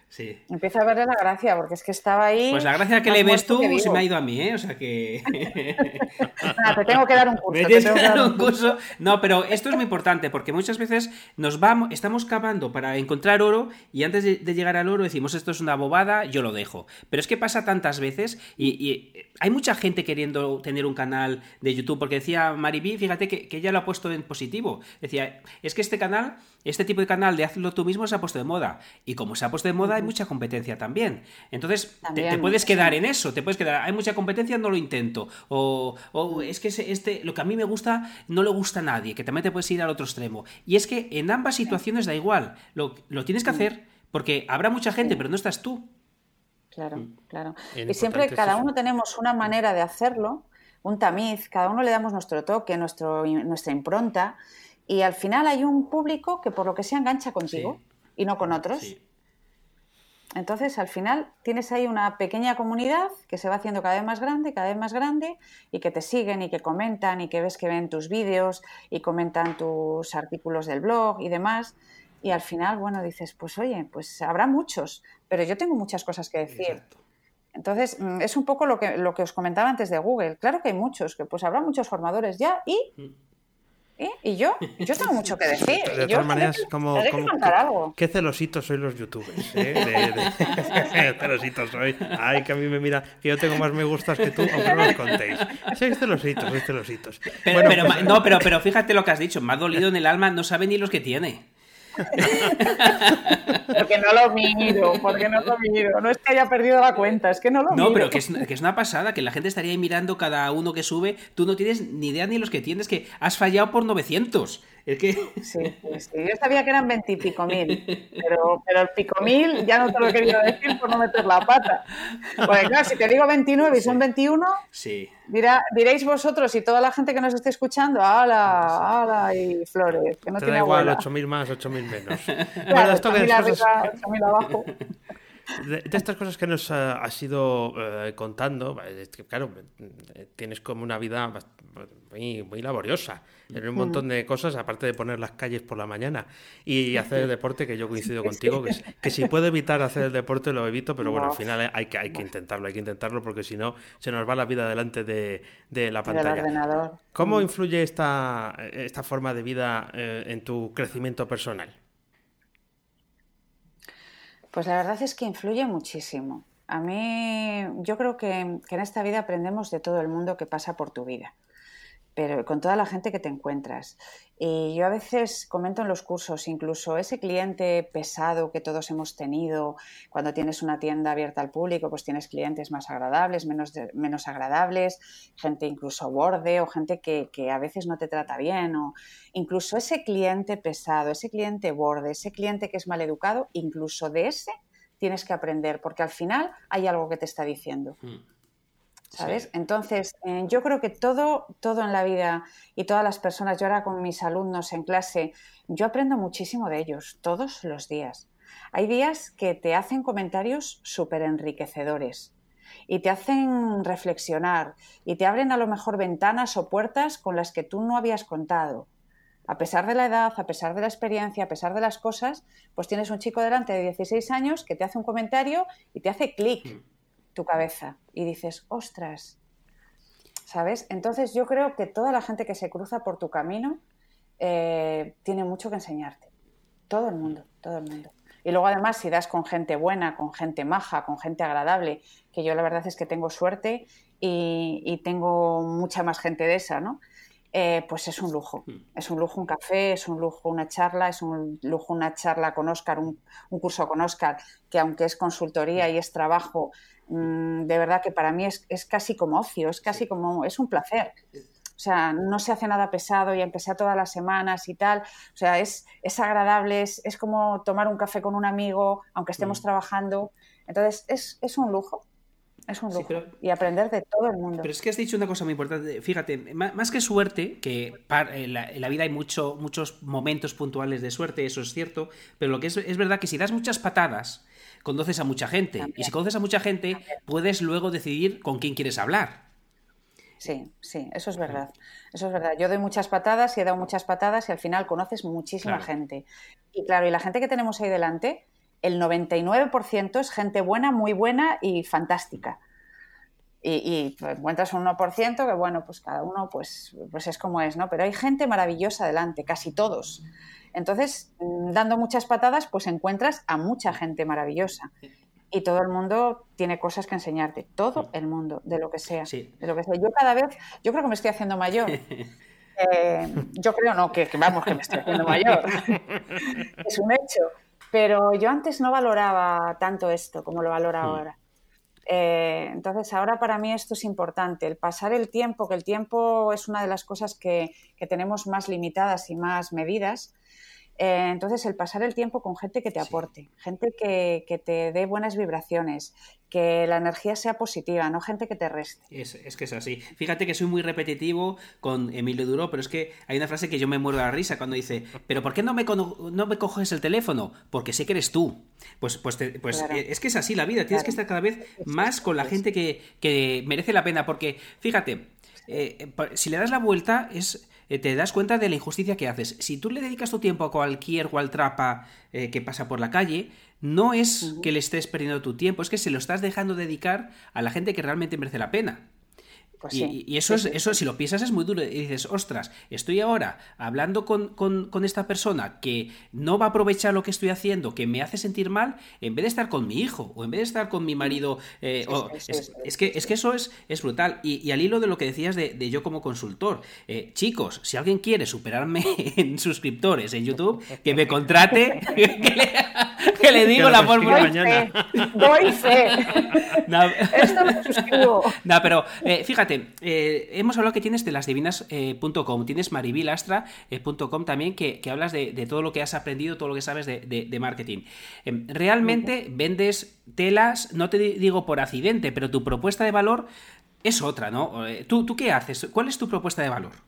Sí. Empiezo a verle la gracia, porque es que estaba ahí... Pues la gracia que le ves tú se me ha ido a mí, ¿eh? O sea que... Nada, te tengo que dar un curso. Me tienes que dar un curso. No, pero esto es muy importante, porque muchas veces estamos cavando para encontrar oro y antes de llegar al oro decimos esto es una bobada, yo lo dejo. Pero es que pasa tantas veces y hay mucha gente queriendo tener un canal de YouTube, porque decía Mariby, fíjate que ella lo ha puesto en positivo. Decía, es que este tipo de canal de hazlo tú mismo se ha puesto de moda. Y como se ha puesto de moda, hay mucha competencia también. Entonces, te puedes quedar en eso, hay mucha competencia, no lo intento. O es que lo que a mí me gusta, no le gusta a nadie, que también te puedes ir al otro extremo. Y es que en ambas situaciones da igual. Lo tienes que hacer, porque habrá mucha gente, pero no estás tú. Claro. Y siempre cada uno tenemos una manera de hacerlo, un tamiz, cada uno le damos nuestro toque, nuestra impronta, y al final hay un público que por lo que sea engancha contigo y no con otros. Sí. Entonces, al final tienes ahí una pequeña comunidad que se va haciendo cada vez más grande y que te siguen y que comentan y que ves que ven tus vídeos y comentan tus artículos del blog y demás. Y al final, bueno, dices, pues oye, pues habrá muchos, pero yo tengo muchas cosas que decir. Exacto. Entonces, es un poco lo que os comentaba antes de Google. Claro que hay muchos, que pues habrá muchos formadores ya y yo tengo mucho que decir. De todas maneras, qué celositos sois los youtubers, celositos sois. Ay, que a mí me mira, que yo tengo más me gustas que tú, aunque no los contéis. Sois celositos. Pero fíjate lo que has dicho, me ha dolido en el alma, no sabe ni los que tiene. Porque no lo miro, no es que haya perdido la cuenta, es que no lo miro. No, pero que es una pasada, que la gente estaría ahí mirando cada uno que sube, tú no tienes ni idea ni los que tienes, que has fallado por 900. Es que... Sí, yo sabía que eran 20 y pico mil, pero el pico mil ya no te lo he querido decir por no meter la pata. Pues claro, si te digo 29 y son 21, diréis vosotros y toda la gente que nos esté escuchando, ala y flores, que no te tiene da igual, abuela. 8.000 más, 8.000 menos. Claro, 8.000 arriba, 8.000 abajo. De estas cosas que nos has ido contando, es que, claro, tienes como una vida muy laboriosa, en un montón de cosas, aparte de poner las calles por la mañana y hacer el deporte, que yo coincido contigo, que si puedo evitar hacer el deporte lo evito, pero bueno, al final hay que intentarlo porque si no se nos va la vida delante de la pantalla. Del ordenador. ¿Cómo influye esta forma de vida en tu crecimiento personal? Pues la verdad es que influye muchísimo. A mí, yo creo que en esta vida aprendemos de todo el mundo que pasa por tu vida, pero con toda la gente que te encuentras. Y yo a veces comento en los cursos, incluso ese cliente pesado que todos hemos tenido, cuando tienes una tienda abierta al público, pues tienes clientes más agradables, menos agradables, gente incluso borde o gente que a veces no te trata bien, o incluso ese cliente pesado, ese cliente borde, ese cliente que es maleducado, incluso de ese tienes que aprender, porque al final hay algo que te está diciendo. ¿Sabes? Sí. Entonces, yo creo que todo en la vida y todas las personas, yo ahora con mis alumnos en clase, yo aprendo muchísimo de ellos, todos los días. Hay días que te hacen comentarios súper enriquecedores y te hacen reflexionar y te abren a lo mejor ventanas o puertas con las que tú no habías contado. A pesar de la edad, a pesar de la experiencia, a pesar de las cosas, pues tienes un chico delante de 16 años que te hace un comentario y te hace clic tu cabeza y dices, ostras, ¿sabes? Entonces yo creo que toda la gente que se cruza por tu camino tiene mucho que enseñarte. Todo el mundo. Y luego además si das con gente buena, con gente maja, con gente agradable, que yo la verdad es que tengo suerte y tengo mucha más gente de esa, ¿no? Pues es un lujo un café, es un lujo una charla, es un lujo una charla con Óscar, un curso con Óscar, que aunque es consultoría y es trabajo, de verdad que para mí es casi como ocio, es un placer. O sea, no se hace nada pesado y aunque sea todas las semanas y tal, o sea, es agradable, es como tomar un café con un amigo, aunque estemos trabajando. Entonces, es un lujo. Es un lujo. Sí, y aprender de todo el mundo. Pero es que has dicho una cosa muy importante. Fíjate, más que suerte, que en la vida hay muchos momentos puntuales de suerte, eso es cierto, pero lo que es verdad que si das muchas patadas, conoces a mucha gente. También. Y si conoces a mucha gente, puedes luego decidir con quién quieres hablar. Sí, eso es verdad. Eso es verdad. Yo doy muchas patadas y he dado muchas patadas y al final conoces muchísima gente. Y claro, y la gente que tenemos ahí delante, el 99% es gente buena, muy buena y fantástica. Y encuentras un 1% que, bueno, pues cada uno pues es como es, ¿no? Pero hay gente maravillosa delante, casi todos. Entonces, dando muchas patadas, pues encuentras a mucha gente maravillosa. Y todo el mundo tiene cosas que enseñarte. Todo el mundo, de lo que sea. Sí. De lo que sea. Yo creo que me estoy haciendo mayor. Yo creo no, que vamos, que me estoy haciendo mayor. Es un hecho. Pero yo antes no valoraba tanto esto como lo valoro ahora. Entonces, ahora para mí esto es importante. El pasar el tiempo, que el tiempo es una de las cosas que tenemos más limitadas y más medidas. Entonces, el pasar el tiempo con gente que te aporte, gente que te dé buenas vibraciones, que la energía sea positiva, no gente que te reste. Es que es así. Fíjate que soy muy repetitivo con Emilio Duro, pero es que hay una frase que yo me muero de la risa cuando dice, ¿pero por qué no me coges el teléfono? Porque sé que eres tú. Pues claro. Es que es así la vida, tienes que estar cada vez más con la gente que merece la pena, porque fíjate, si le das la vuelta te das cuenta de la injusticia que haces. Si tú le dedicas tu tiempo a cualquier trapa que pasa por la calle, no es que le estés perdiendo tu tiempo, es que se lo estás dejando dedicar a la gente que realmente merece la pena. Pues sí. Y eso, eso, si lo piensas, es muy duro. Y dices, ostras, estoy ahora hablando con esta persona que no va a aprovechar lo que estoy haciendo, que me hace sentir mal, en vez de estar con mi hijo o en vez de estar con mi marido. Es que eso es brutal. Y al hilo de lo que decías de yo como consultor, chicos, si alguien quiere superarme en suscriptores en YouTube, que me contrate, que le digo la fórmula mañana. Doy fe. No. Esto lo suscribo. No, pero fíjate, hemos hablado que tienes de lasdivinas.com, tienes maribilastra.com también, que hablas de todo lo que has aprendido, todo lo que sabes de marketing. Realmente vendes telas, no te digo por accidente, pero tu propuesta de valor es otra, ¿no? ¿Tú qué haces? ¿Cuál es tu propuesta de valor?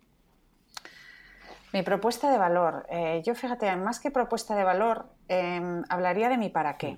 Mi propuesta de valor. Yo, fíjate, más que propuesta de valor, hablaría de mi para qué.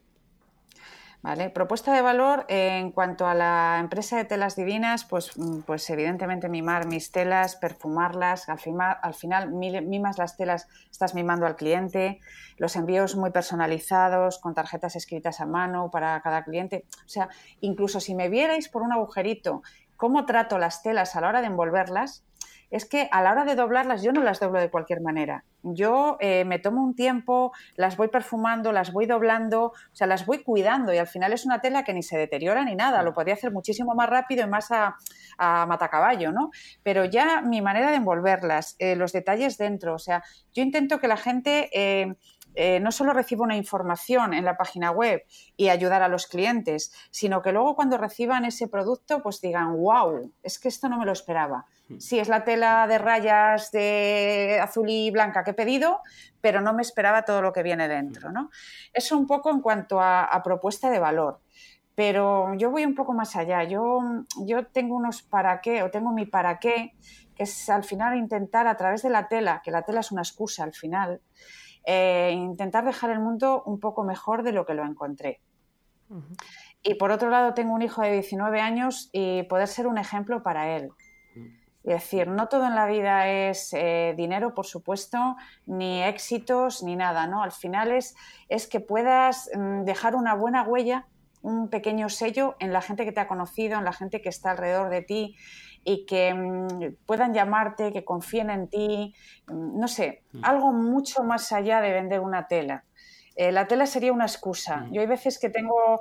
¿Vale? Propuesta de valor en cuanto a la empresa de telas divinas, pues evidentemente mimar mis telas, perfumarlas, al final mimas las telas, estás mimando al cliente, los envíos muy personalizados, con tarjetas escritas a mano para cada cliente. O sea, incluso si me vierais por un agujerito cómo trato las telas a la hora de envolverlas, es que a la hora de doblarlas yo no las doblo de cualquier manera. Yo me tomo un tiempo, las voy perfumando, las voy doblando, o sea, las voy cuidando y al final es una tela que ni se deteriora ni nada. Lo podría hacer muchísimo más rápido y más a matacaballo, ¿no? Pero ya mi manera de envolverlas, los detalles dentro, o sea, yo intento que la gente no solo reciba una información en la página web y ayudar a los clientes, sino que luego cuando reciban ese producto pues digan, wow, es que esto no me lo esperaba. Sí, es la tela de rayas de azul y blanca que he pedido, pero no me esperaba todo lo que viene dentro, ¿no? Eso un poco en cuanto a propuesta de valor. Pero yo voy un poco más allá. Yo tengo unos para qué, o tengo mi para qué, que es al final intentar a través de la tela, que la tela es una excusa al final, intentar dejar el mundo un poco mejor de lo que lo encontré. Uh-huh. Y por otro lado tengo un hijo de 19 años y poder ser un ejemplo para él. Es decir, no todo en la vida es dinero, por supuesto, ni éxitos, ni nada, ¿no? Al final es que puedas dejar una buena huella, un pequeño sello en la gente que te ha conocido, en la gente que está alrededor de ti y que puedan llamarte, que confíen en ti, no sé, algo mucho más allá de vender una tela. La tela sería una excusa. Yo hay veces que tengo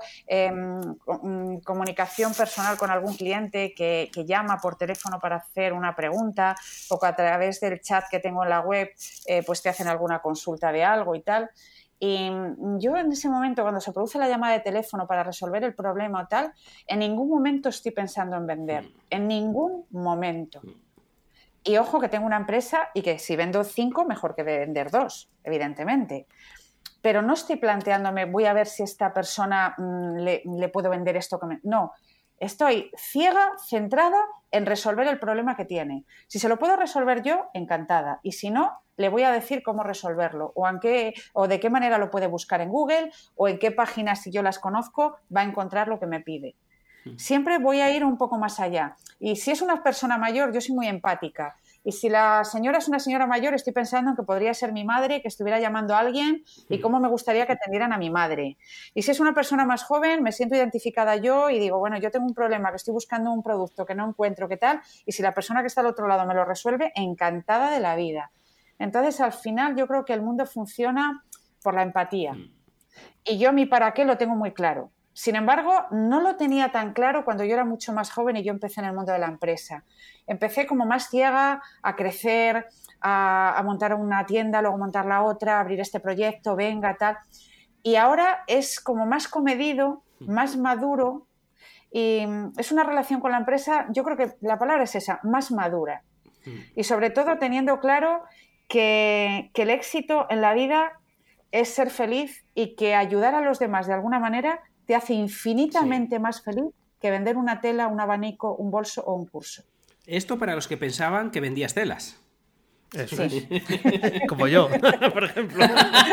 comunicación personal con algún cliente que llama por teléfono para hacer una pregunta o que a través del chat que tengo en la web pues te hacen alguna consulta de algo y tal. Y yo en ese momento, cuando se produce la llamada de teléfono para resolver el problema o tal, en ningún momento estoy pensando en vender. En ningún momento. Y ojo que tengo una empresa y que si vendo 5, mejor que vender 2, evidentemente. Pero no estoy planteándome, voy a ver si esta persona le puedo vender esto. No, estoy ciega, centrada en resolver el problema que tiene. Si se lo puedo resolver yo, encantada. Y si no, le voy a decir cómo resolverlo o de qué manera lo puede buscar en Google o en qué páginas, si yo las conozco, va a encontrar lo que me pide. Siempre voy a ir un poco más allá. Y si es una persona mayor, yo soy muy empática. Y si la señora es una señora mayor, estoy pensando en que podría ser mi madre, que estuviera llamando a alguien y cómo me gustaría que atendieran a mi madre. Y si es una persona más joven, me siento identificada yo y digo, bueno, yo tengo un problema, que estoy buscando un producto que no encuentro, ¿qué tal? Y si la persona que está al otro lado me lo resuelve, encantada de la vida. Entonces, al final, yo creo que el mundo funciona por la empatía. Y yo mi para qué lo tengo muy claro. Sin embargo, no lo tenía tan claro cuando yo era mucho más joven y yo empecé en el mundo de la empresa. Empecé como más ciega a crecer, a montar una tienda, luego montar la otra, abrir este proyecto, venga, tal. Y ahora es como más comedido, más maduro y es una relación con la empresa, yo creo que la palabra es esa, más madura. Y sobre todo teniendo claro que el éxito en la vida es ser feliz y que ayudar a los demás de alguna manera te hace infinitamente más feliz que vender una tela, un abanico, un bolso o un curso. Esto para los que pensaban que vendías telas. Eso es. Como yo, por ejemplo.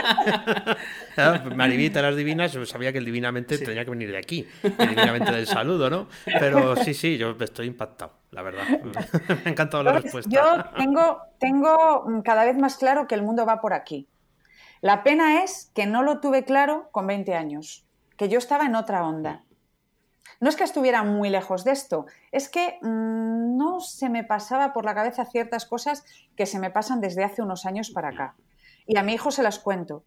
Maribí, telas divinas, yo sabía que el divinamente tenía que venir de aquí, el divinamente del saludo, ¿no? Pero sí, yo estoy impactado, la verdad. Me ha encantado la respuesta. Yo tengo cada vez más claro que el mundo va por aquí. La pena es que no lo tuve claro con 20 años, que yo estaba en otra onda. No es que estuviera muy lejos de esto, es que no se me pasaba por la cabeza ciertas cosas que se me pasan desde hace unos años para acá. Y a mi hijo se las cuento.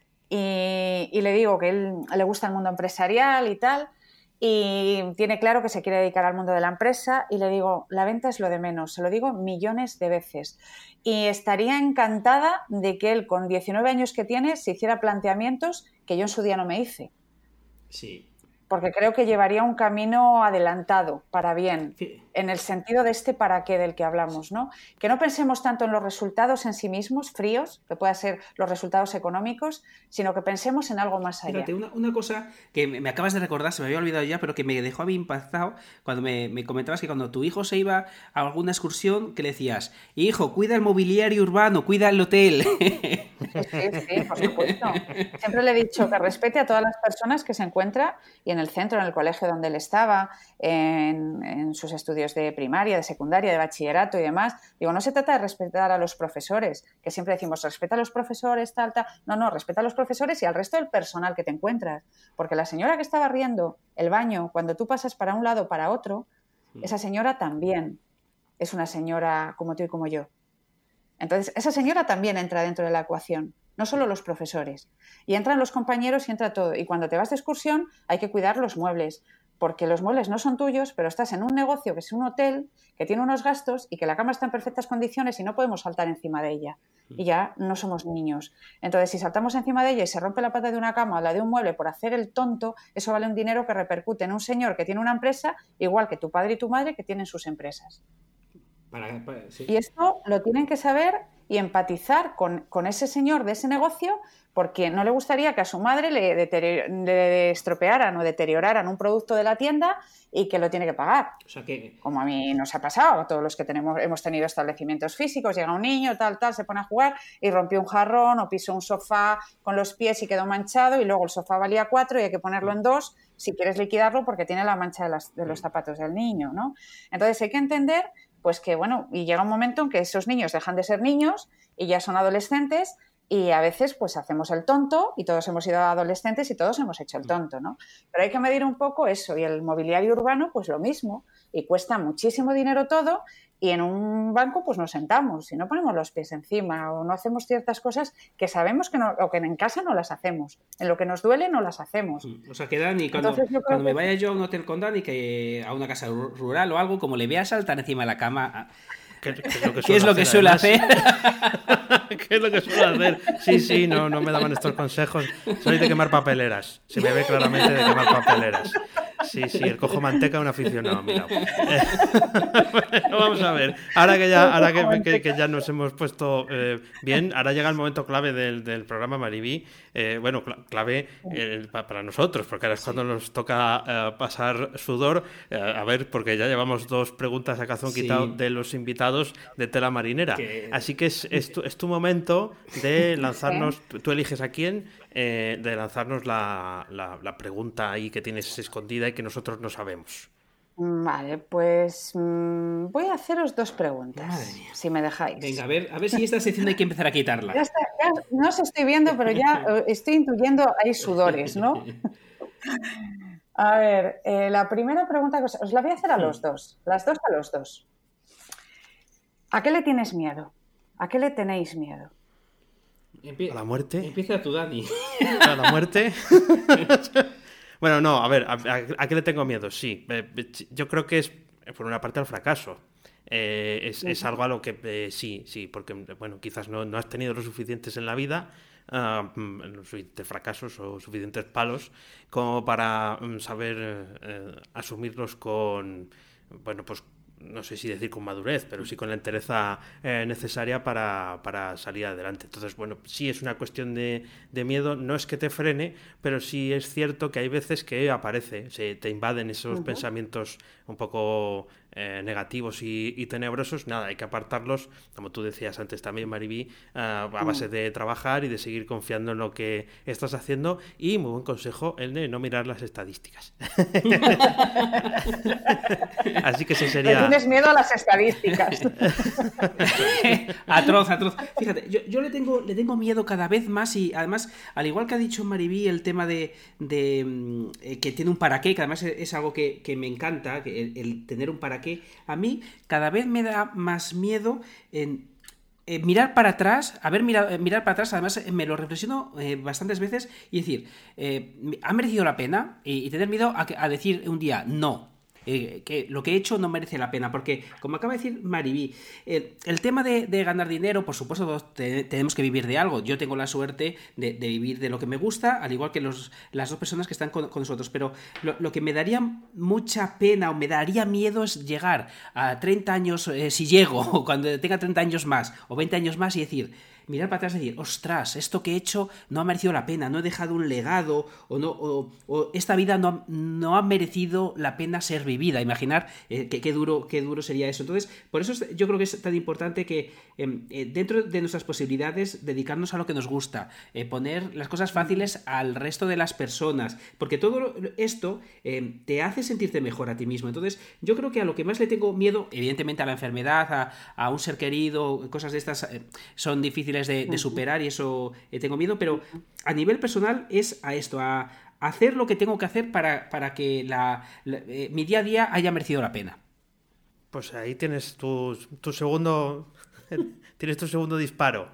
Y le digo que él le gusta el mundo empresarial y tal, y tiene claro que se quiere dedicar al mundo de la empresa, y le digo, la venta es lo de menos, se lo digo millones de veces. Y estaría encantada de que él, con 19 años que tiene, se hiciera planteamientos que yo en su día no me hice. Sí. Porque creo que llevaría un camino adelantado para bien, en el sentido de este para qué del que hablamos, ¿no? Que no pensemos tanto en los resultados en sí mismos, fríos, que puedan ser los resultados económicos, sino que pensemos en algo más allá. Fíjate, una cosa que me acabas de recordar, se me había olvidado ya, pero que me dejó a mí impactado cuando me comentabas que cuando tu hijo se iba a alguna excursión, que le decías, hijo, cuida el mobiliario urbano, cuida el hotel. Sí, por supuesto. Siempre le he dicho que respete a todas las personas que se encuentra y en el centro, en el colegio donde él estaba, en sus estudios de primaria, de secundaria, de bachillerato y demás. Digo, no se trata de respetar a los profesores, que siempre decimos, respeta a los profesores, tal. No, respeta a los profesores y al resto del personal que te encuentras. Porque la señora que estaba barriendo el baño, cuando tú pasas para un lado o para otro, esa señora también es una señora como tú y como yo. Entonces, esa señora también entra dentro de la ecuación, no solo los profesores. Y entran los compañeros y entra todo. Y cuando te vas de excursión hay que cuidar los muebles, porque los muebles no son tuyos, pero estás en un negocio que es un hotel, que tiene unos gastos y que la cama está en perfectas condiciones y no podemos saltar encima de ella. Y ya no somos niños. Entonces, si saltamos encima de ella y se rompe la pata de una cama o la de un mueble por hacer el tonto, eso vale un dinero que repercute en un señor que tiene una empresa, igual que tu padre y tu madre que tienen sus empresas. Sí. Y esto lo tienen que saber y empatizar con ese señor de ese negocio, porque no le gustaría que a su madre le estropearan o deterioraran un producto de la tienda y que lo tiene que pagar. O sea que... Como a mí nos ha pasado, a todos los que hemos tenido establecimientos físicos, llega un niño, tal, se pone a jugar y rompió un jarrón o pisó un sofá con los pies y quedó manchado y luego el sofá valía 4 y hay que ponerlo en 2 si quieres liquidarlo porque tiene la mancha de los zapatos del niño, ¿no? Entonces hay que entender pues que, bueno, y llega un momento en que esos niños dejan de ser niños y ya son adolescentes y a veces pues hacemos el tonto y todos hemos sido adolescentes y todos hemos hecho el tonto, ¿no? Pero hay que medir un poco eso y el mobiliario urbano pues lo mismo y cuesta muchísimo dinero todo y en un banco pues nos sentamos y no ponemos los pies encima o no hacemos ciertas cosas que sabemos que no, o que en casa no las hacemos, en lo que nos duele no las hacemos. O sea que Dani, cuando me vaya yo a un hotel con Dani, que a una casa rural o algo, como le vea saltar encima de la cama... ¿Qué es lo que suele hacer? ¿Qué es lo que suele hacer? Sí, no me daban estos consejos. Soy de quemar papeleras. Se me ve claramente de quemar papeleras. Sí, el cojo manteca es un aficionado, mira. Bueno, vamos a ver. Ahora que ya nos hemos puesto bien, ahora llega el momento clave del programa, Maribí. Clave para nosotros, porque ahora es cuando nos toca pasar sudor. A ver, porque ya llevamos 2 preguntas a calzón quitado de los invitados de Tela Marinera. Así que es tu momento de lanzarnos, tú eliges a quién, de lanzarnos la pregunta ahí que tienes escondida y que nosotros no sabemos. Vale, pues voy a haceros 2 preguntas, Madre mía. si me dejáis. Venga, a ver si esta sección hay que empezar a quitarla. Ya está, ya no os estoy viendo, pero ya estoy intuyendo, hay sudores, ¿no? A ver, la primera pregunta que os la voy a hacer a los dos, las dos a los dos. ¿A qué le tienes miedo? ¿A qué le tenéis miedo? ¿A la muerte? Empieza tú, Dani. ¿A la muerte? Bueno, no, a ver, ¿a qué le tengo miedo? Sí, yo creo que es, por una parte, al fracaso. Es algo a lo que sí, porque, bueno, quizás no has tenido lo suficientes en la vida, suficientes fracasos o suficientes palos como para saber asumirlos con, bueno, pues no sé si decir con madurez, pero sí con la entereza necesaria para salir adelante. Entonces, bueno, sí es una cuestión de miedo, no es que te frene, pero sí es cierto que hay veces que aparece, te invaden esos pensamientos un poco negativos y tenebrosos. Nada, hay que apartarlos, como tú decías antes también, Mariví, a base de trabajar y de seguir confiando en lo que estás haciendo, y muy buen consejo el de no mirar las estadísticas. Así que ese sería... Le tienes miedo a las estadísticas. Atroz. Fíjate, yo le tengo miedo cada vez más, y además, al igual que ha dicho Mariví, el tema de que tiene un para qué, que además es algo que me encanta, el tener un para qué, a mí cada vez me da más miedo en mirar para atrás, mirar para atrás. Además me lo reflexiono bastantes veces y decir, ¿ha merecido la pena? Y tener miedo a decir un día, no. Que lo que he hecho no merece la pena, porque como acaba de decir Mariví, el tema de ganar dinero, por supuesto todos tenemos que vivir de algo. Yo tengo la suerte de vivir de lo que me gusta, al igual que las dos personas que están con nosotros, pero lo que me daría mucha pena o me daría miedo es llegar a 30 años, si llego, o cuando tenga 30 años más o 20 años más, y decir, mirar para atrás y decir, ostras, esto que he hecho no ha merecido la pena, no he dejado un legado, o esta vida no ha merecido la pena ser vivida. Imaginar qué duro sería eso. Entonces, por eso yo creo que es tan importante que dentro de nuestras posibilidades dedicarnos a lo que nos gusta, poner las cosas fáciles al resto de las personas, porque todo esto te hace sentirte mejor a ti mismo. Entonces, yo creo que a lo que más le tengo miedo, evidentemente a la enfermedad, a un ser querido, cosas de estas son difíciles de superar, y eso tengo miedo, pero a nivel personal es a esto, a hacer lo que tengo que hacer para que mi día a día haya merecido la pena. Pues ahí tienes tu segundo tienes tu segundo disparo.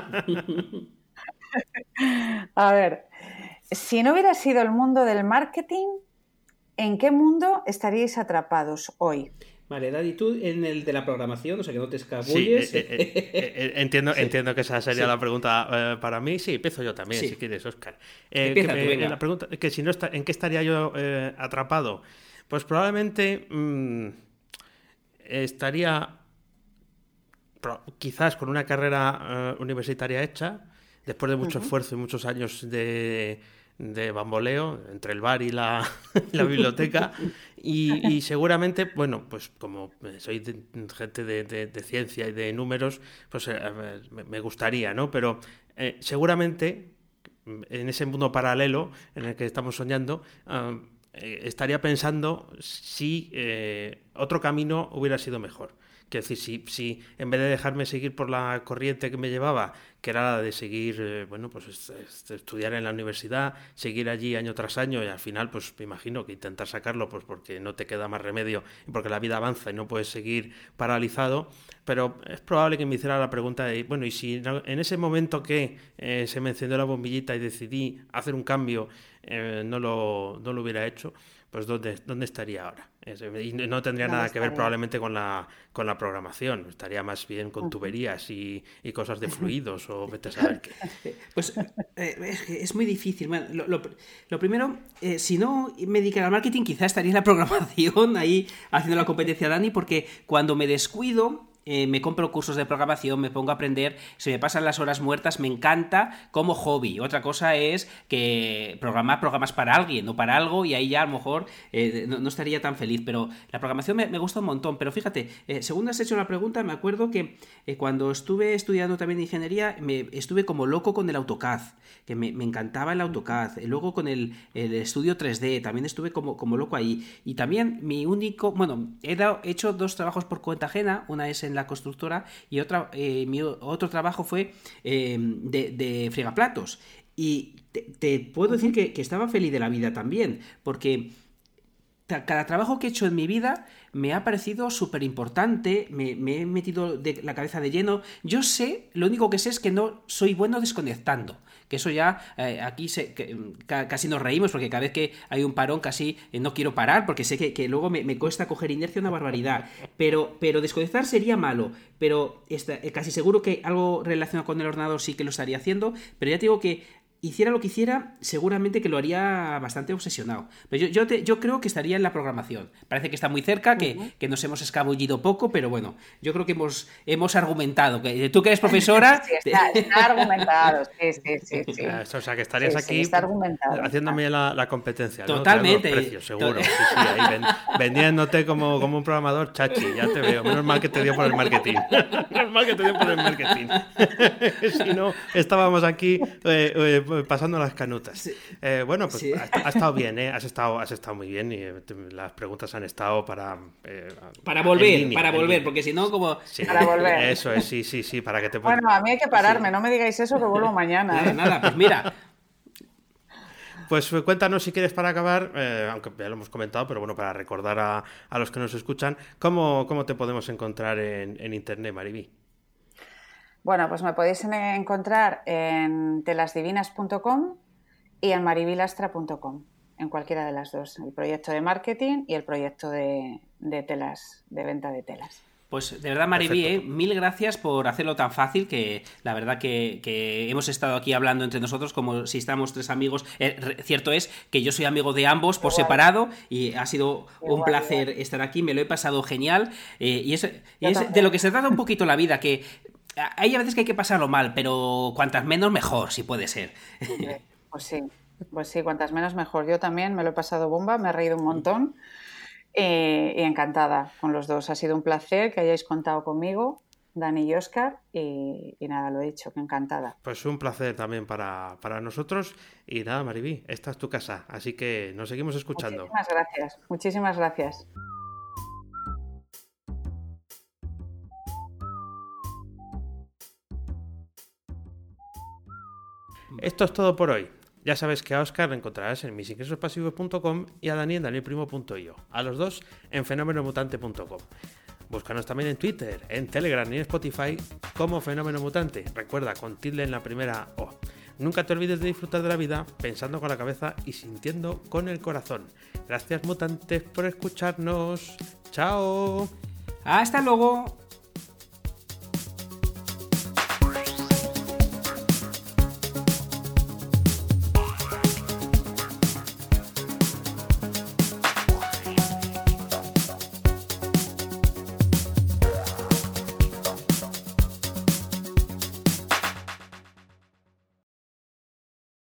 A ver, si no hubiera sido el mundo del marketing, ¿en qué mundo estaríais atrapados hoy? Vale, Dani, tú en el de la programación, o sea que no te escabulles. Sí, entiendo que esa sería la pregunta para mí. Sí, empiezo yo también, si quieres, Óscar. Venga. La pregunta, que si no está, ¿en qué estaría yo atrapado? Pues probablemente estaría quizás con una carrera universitaria hecha, después de mucho esfuerzo y muchos años de bamboleo entre el bar y la biblioteca, y seguramente, bueno, pues como soy gente de ciencia y de números, pues me gustaría, ¿no? Pero seguramente en ese mundo paralelo en el que estamos soñando, estaría pensando si otro camino hubiera sido mejor. Quiero decir, si en vez de dejarme seguir por la corriente que me llevaba, que era la de seguir, pues estudiar en la universidad, seguir allí año tras año, y al final, pues me imagino que intentar sacarlo, pues porque no te queda más remedio, y porque la vida avanza y no puedes seguir paralizado. Pero es probable que me hiciera la pregunta de, bueno, y si en ese momento que se me encendió la bombillita y decidí hacer un cambio, no lo hubiera hecho, pues ¿dónde estaría ahora? Y no tendría nada que ver probablemente con la programación, estaría más bien con tuberías y cosas de fluidos, o vete a saber qué. Pues es muy difícil. Bueno, lo primero, si no me dedicara al marketing, quizás estaría en la programación ahí haciendo la competencia a Dani, porque cuando me descuido, me compro cursos de programación, me pongo a aprender, se me pasan las horas muertas, me encanta como hobby. Otra cosa es que programas para alguien o para algo y ahí ya a lo mejor no estaría tan feliz, pero la programación me gusta un montón. Pero fíjate, según has hecho la pregunta, me acuerdo que cuando estuve estudiando también ingeniería, estuve como loco con el AutoCAD, que me encantaba el AutoCAD. Luego con el estudio 3D, también estuve como loco ahí. Y también he hecho 2 trabajos por cuenta ajena, una es en la constructora y mi otro trabajo fue de fregaplatos. Y te puedo decir que estaba feliz de la vida también, porque cada trabajo que he hecho en mi vida me ha parecido súper importante, me he metido de la cabeza de lleno. Yo sé, lo único que sé es que no soy bueno desconectando, que eso ya aquí casi nos reímos, porque cada vez que hay un parón casi no quiero parar, porque sé que luego me cuesta coger inercia una barbaridad, pero desconectar sería malo, pero casi seguro que algo relacionado con el ordenador sí que lo estaría haciendo, pero ya te digo que hiciera lo que hiciera, seguramente que lo haría bastante obsesionado. Pero yo creo que estaría en la programación. Parece que está muy cerca, que nos hemos escabullido poco, pero bueno, yo creo que hemos argumentado. Tú que eres profesora... Sí, está argumentado, sí. O sea, que estarías aquí haciéndome la competencia, ¿no? Totalmente. Precios, seguro. Sí, ahí vendiéndote como un programador chachi, ya te veo. Menos mal que te dio por el marketing. Si no, estábamos aquí... pasando las canutas. Sí. Bueno, pues sí. ha estado bien, ¿eh? Has estado muy bien y las preguntas han estado para volver, porque si no, como... Sí, para volver. Eso es, sí, para que te... Bueno, a mí hay que pararme, no me digáis eso, que vuelvo mañana. Nada, pues mira... Pues cuéntanos si quieres para acabar, aunque ya lo hemos comentado, pero bueno, para recordar a los que nos escuchan, ¿cómo te podemos encontrar en internet, Mariví? Bueno, pues me podéis encontrar en telasdivinas.com y en marivilastra.com, en cualquiera de las dos, el proyecto de marketing y el proyecto de telas, de venta de telas. Pues de verdad, Mariví, mil gracias por hacerlo tan fácil, que la verdad que hemos estado aquí hablando entre nosotros como si estamos 3 amigos. Cierto es que yo soy amigo de ambos por separado y ha sido un placer estar aquí, me lo he pasado genial y es de lo que se trata un poquito la vida, que hay a veces que hay que pasarlo mal, pero cuantas menos mejor, si puede ser. Pues sí, cuantas menos mejor. Yo también me lo he pasado bomba, me he reído un montón. Y encantada con los dos. Ha sido un placer que hayáis contado conmigo, Dani y Óscar, y nada, lo he dicho, que encantada. Pues un placer también para nosotros. Y nada, Mariví, esta es tu casa, así que nos seguimos escuchando. Muchísimas gracias. Esto es todo por hoy. Ya sabes que a Óscar lo encontrarás en misingresospasivos.com y a Dani en danielprimo.io. A los dos en fenomenomutante.com. Búscanos también en Twitter, en Telegram y en Spotify como Fenómeno Mutante. Recuerda, con tilde en la primera O. Nunca te olvides de disfrutar de la vida pensando con la cabeza y sintiendo con el corazón. Gracias, mutantes, por escucharnos. ¡Chao! ¡Hasta luego!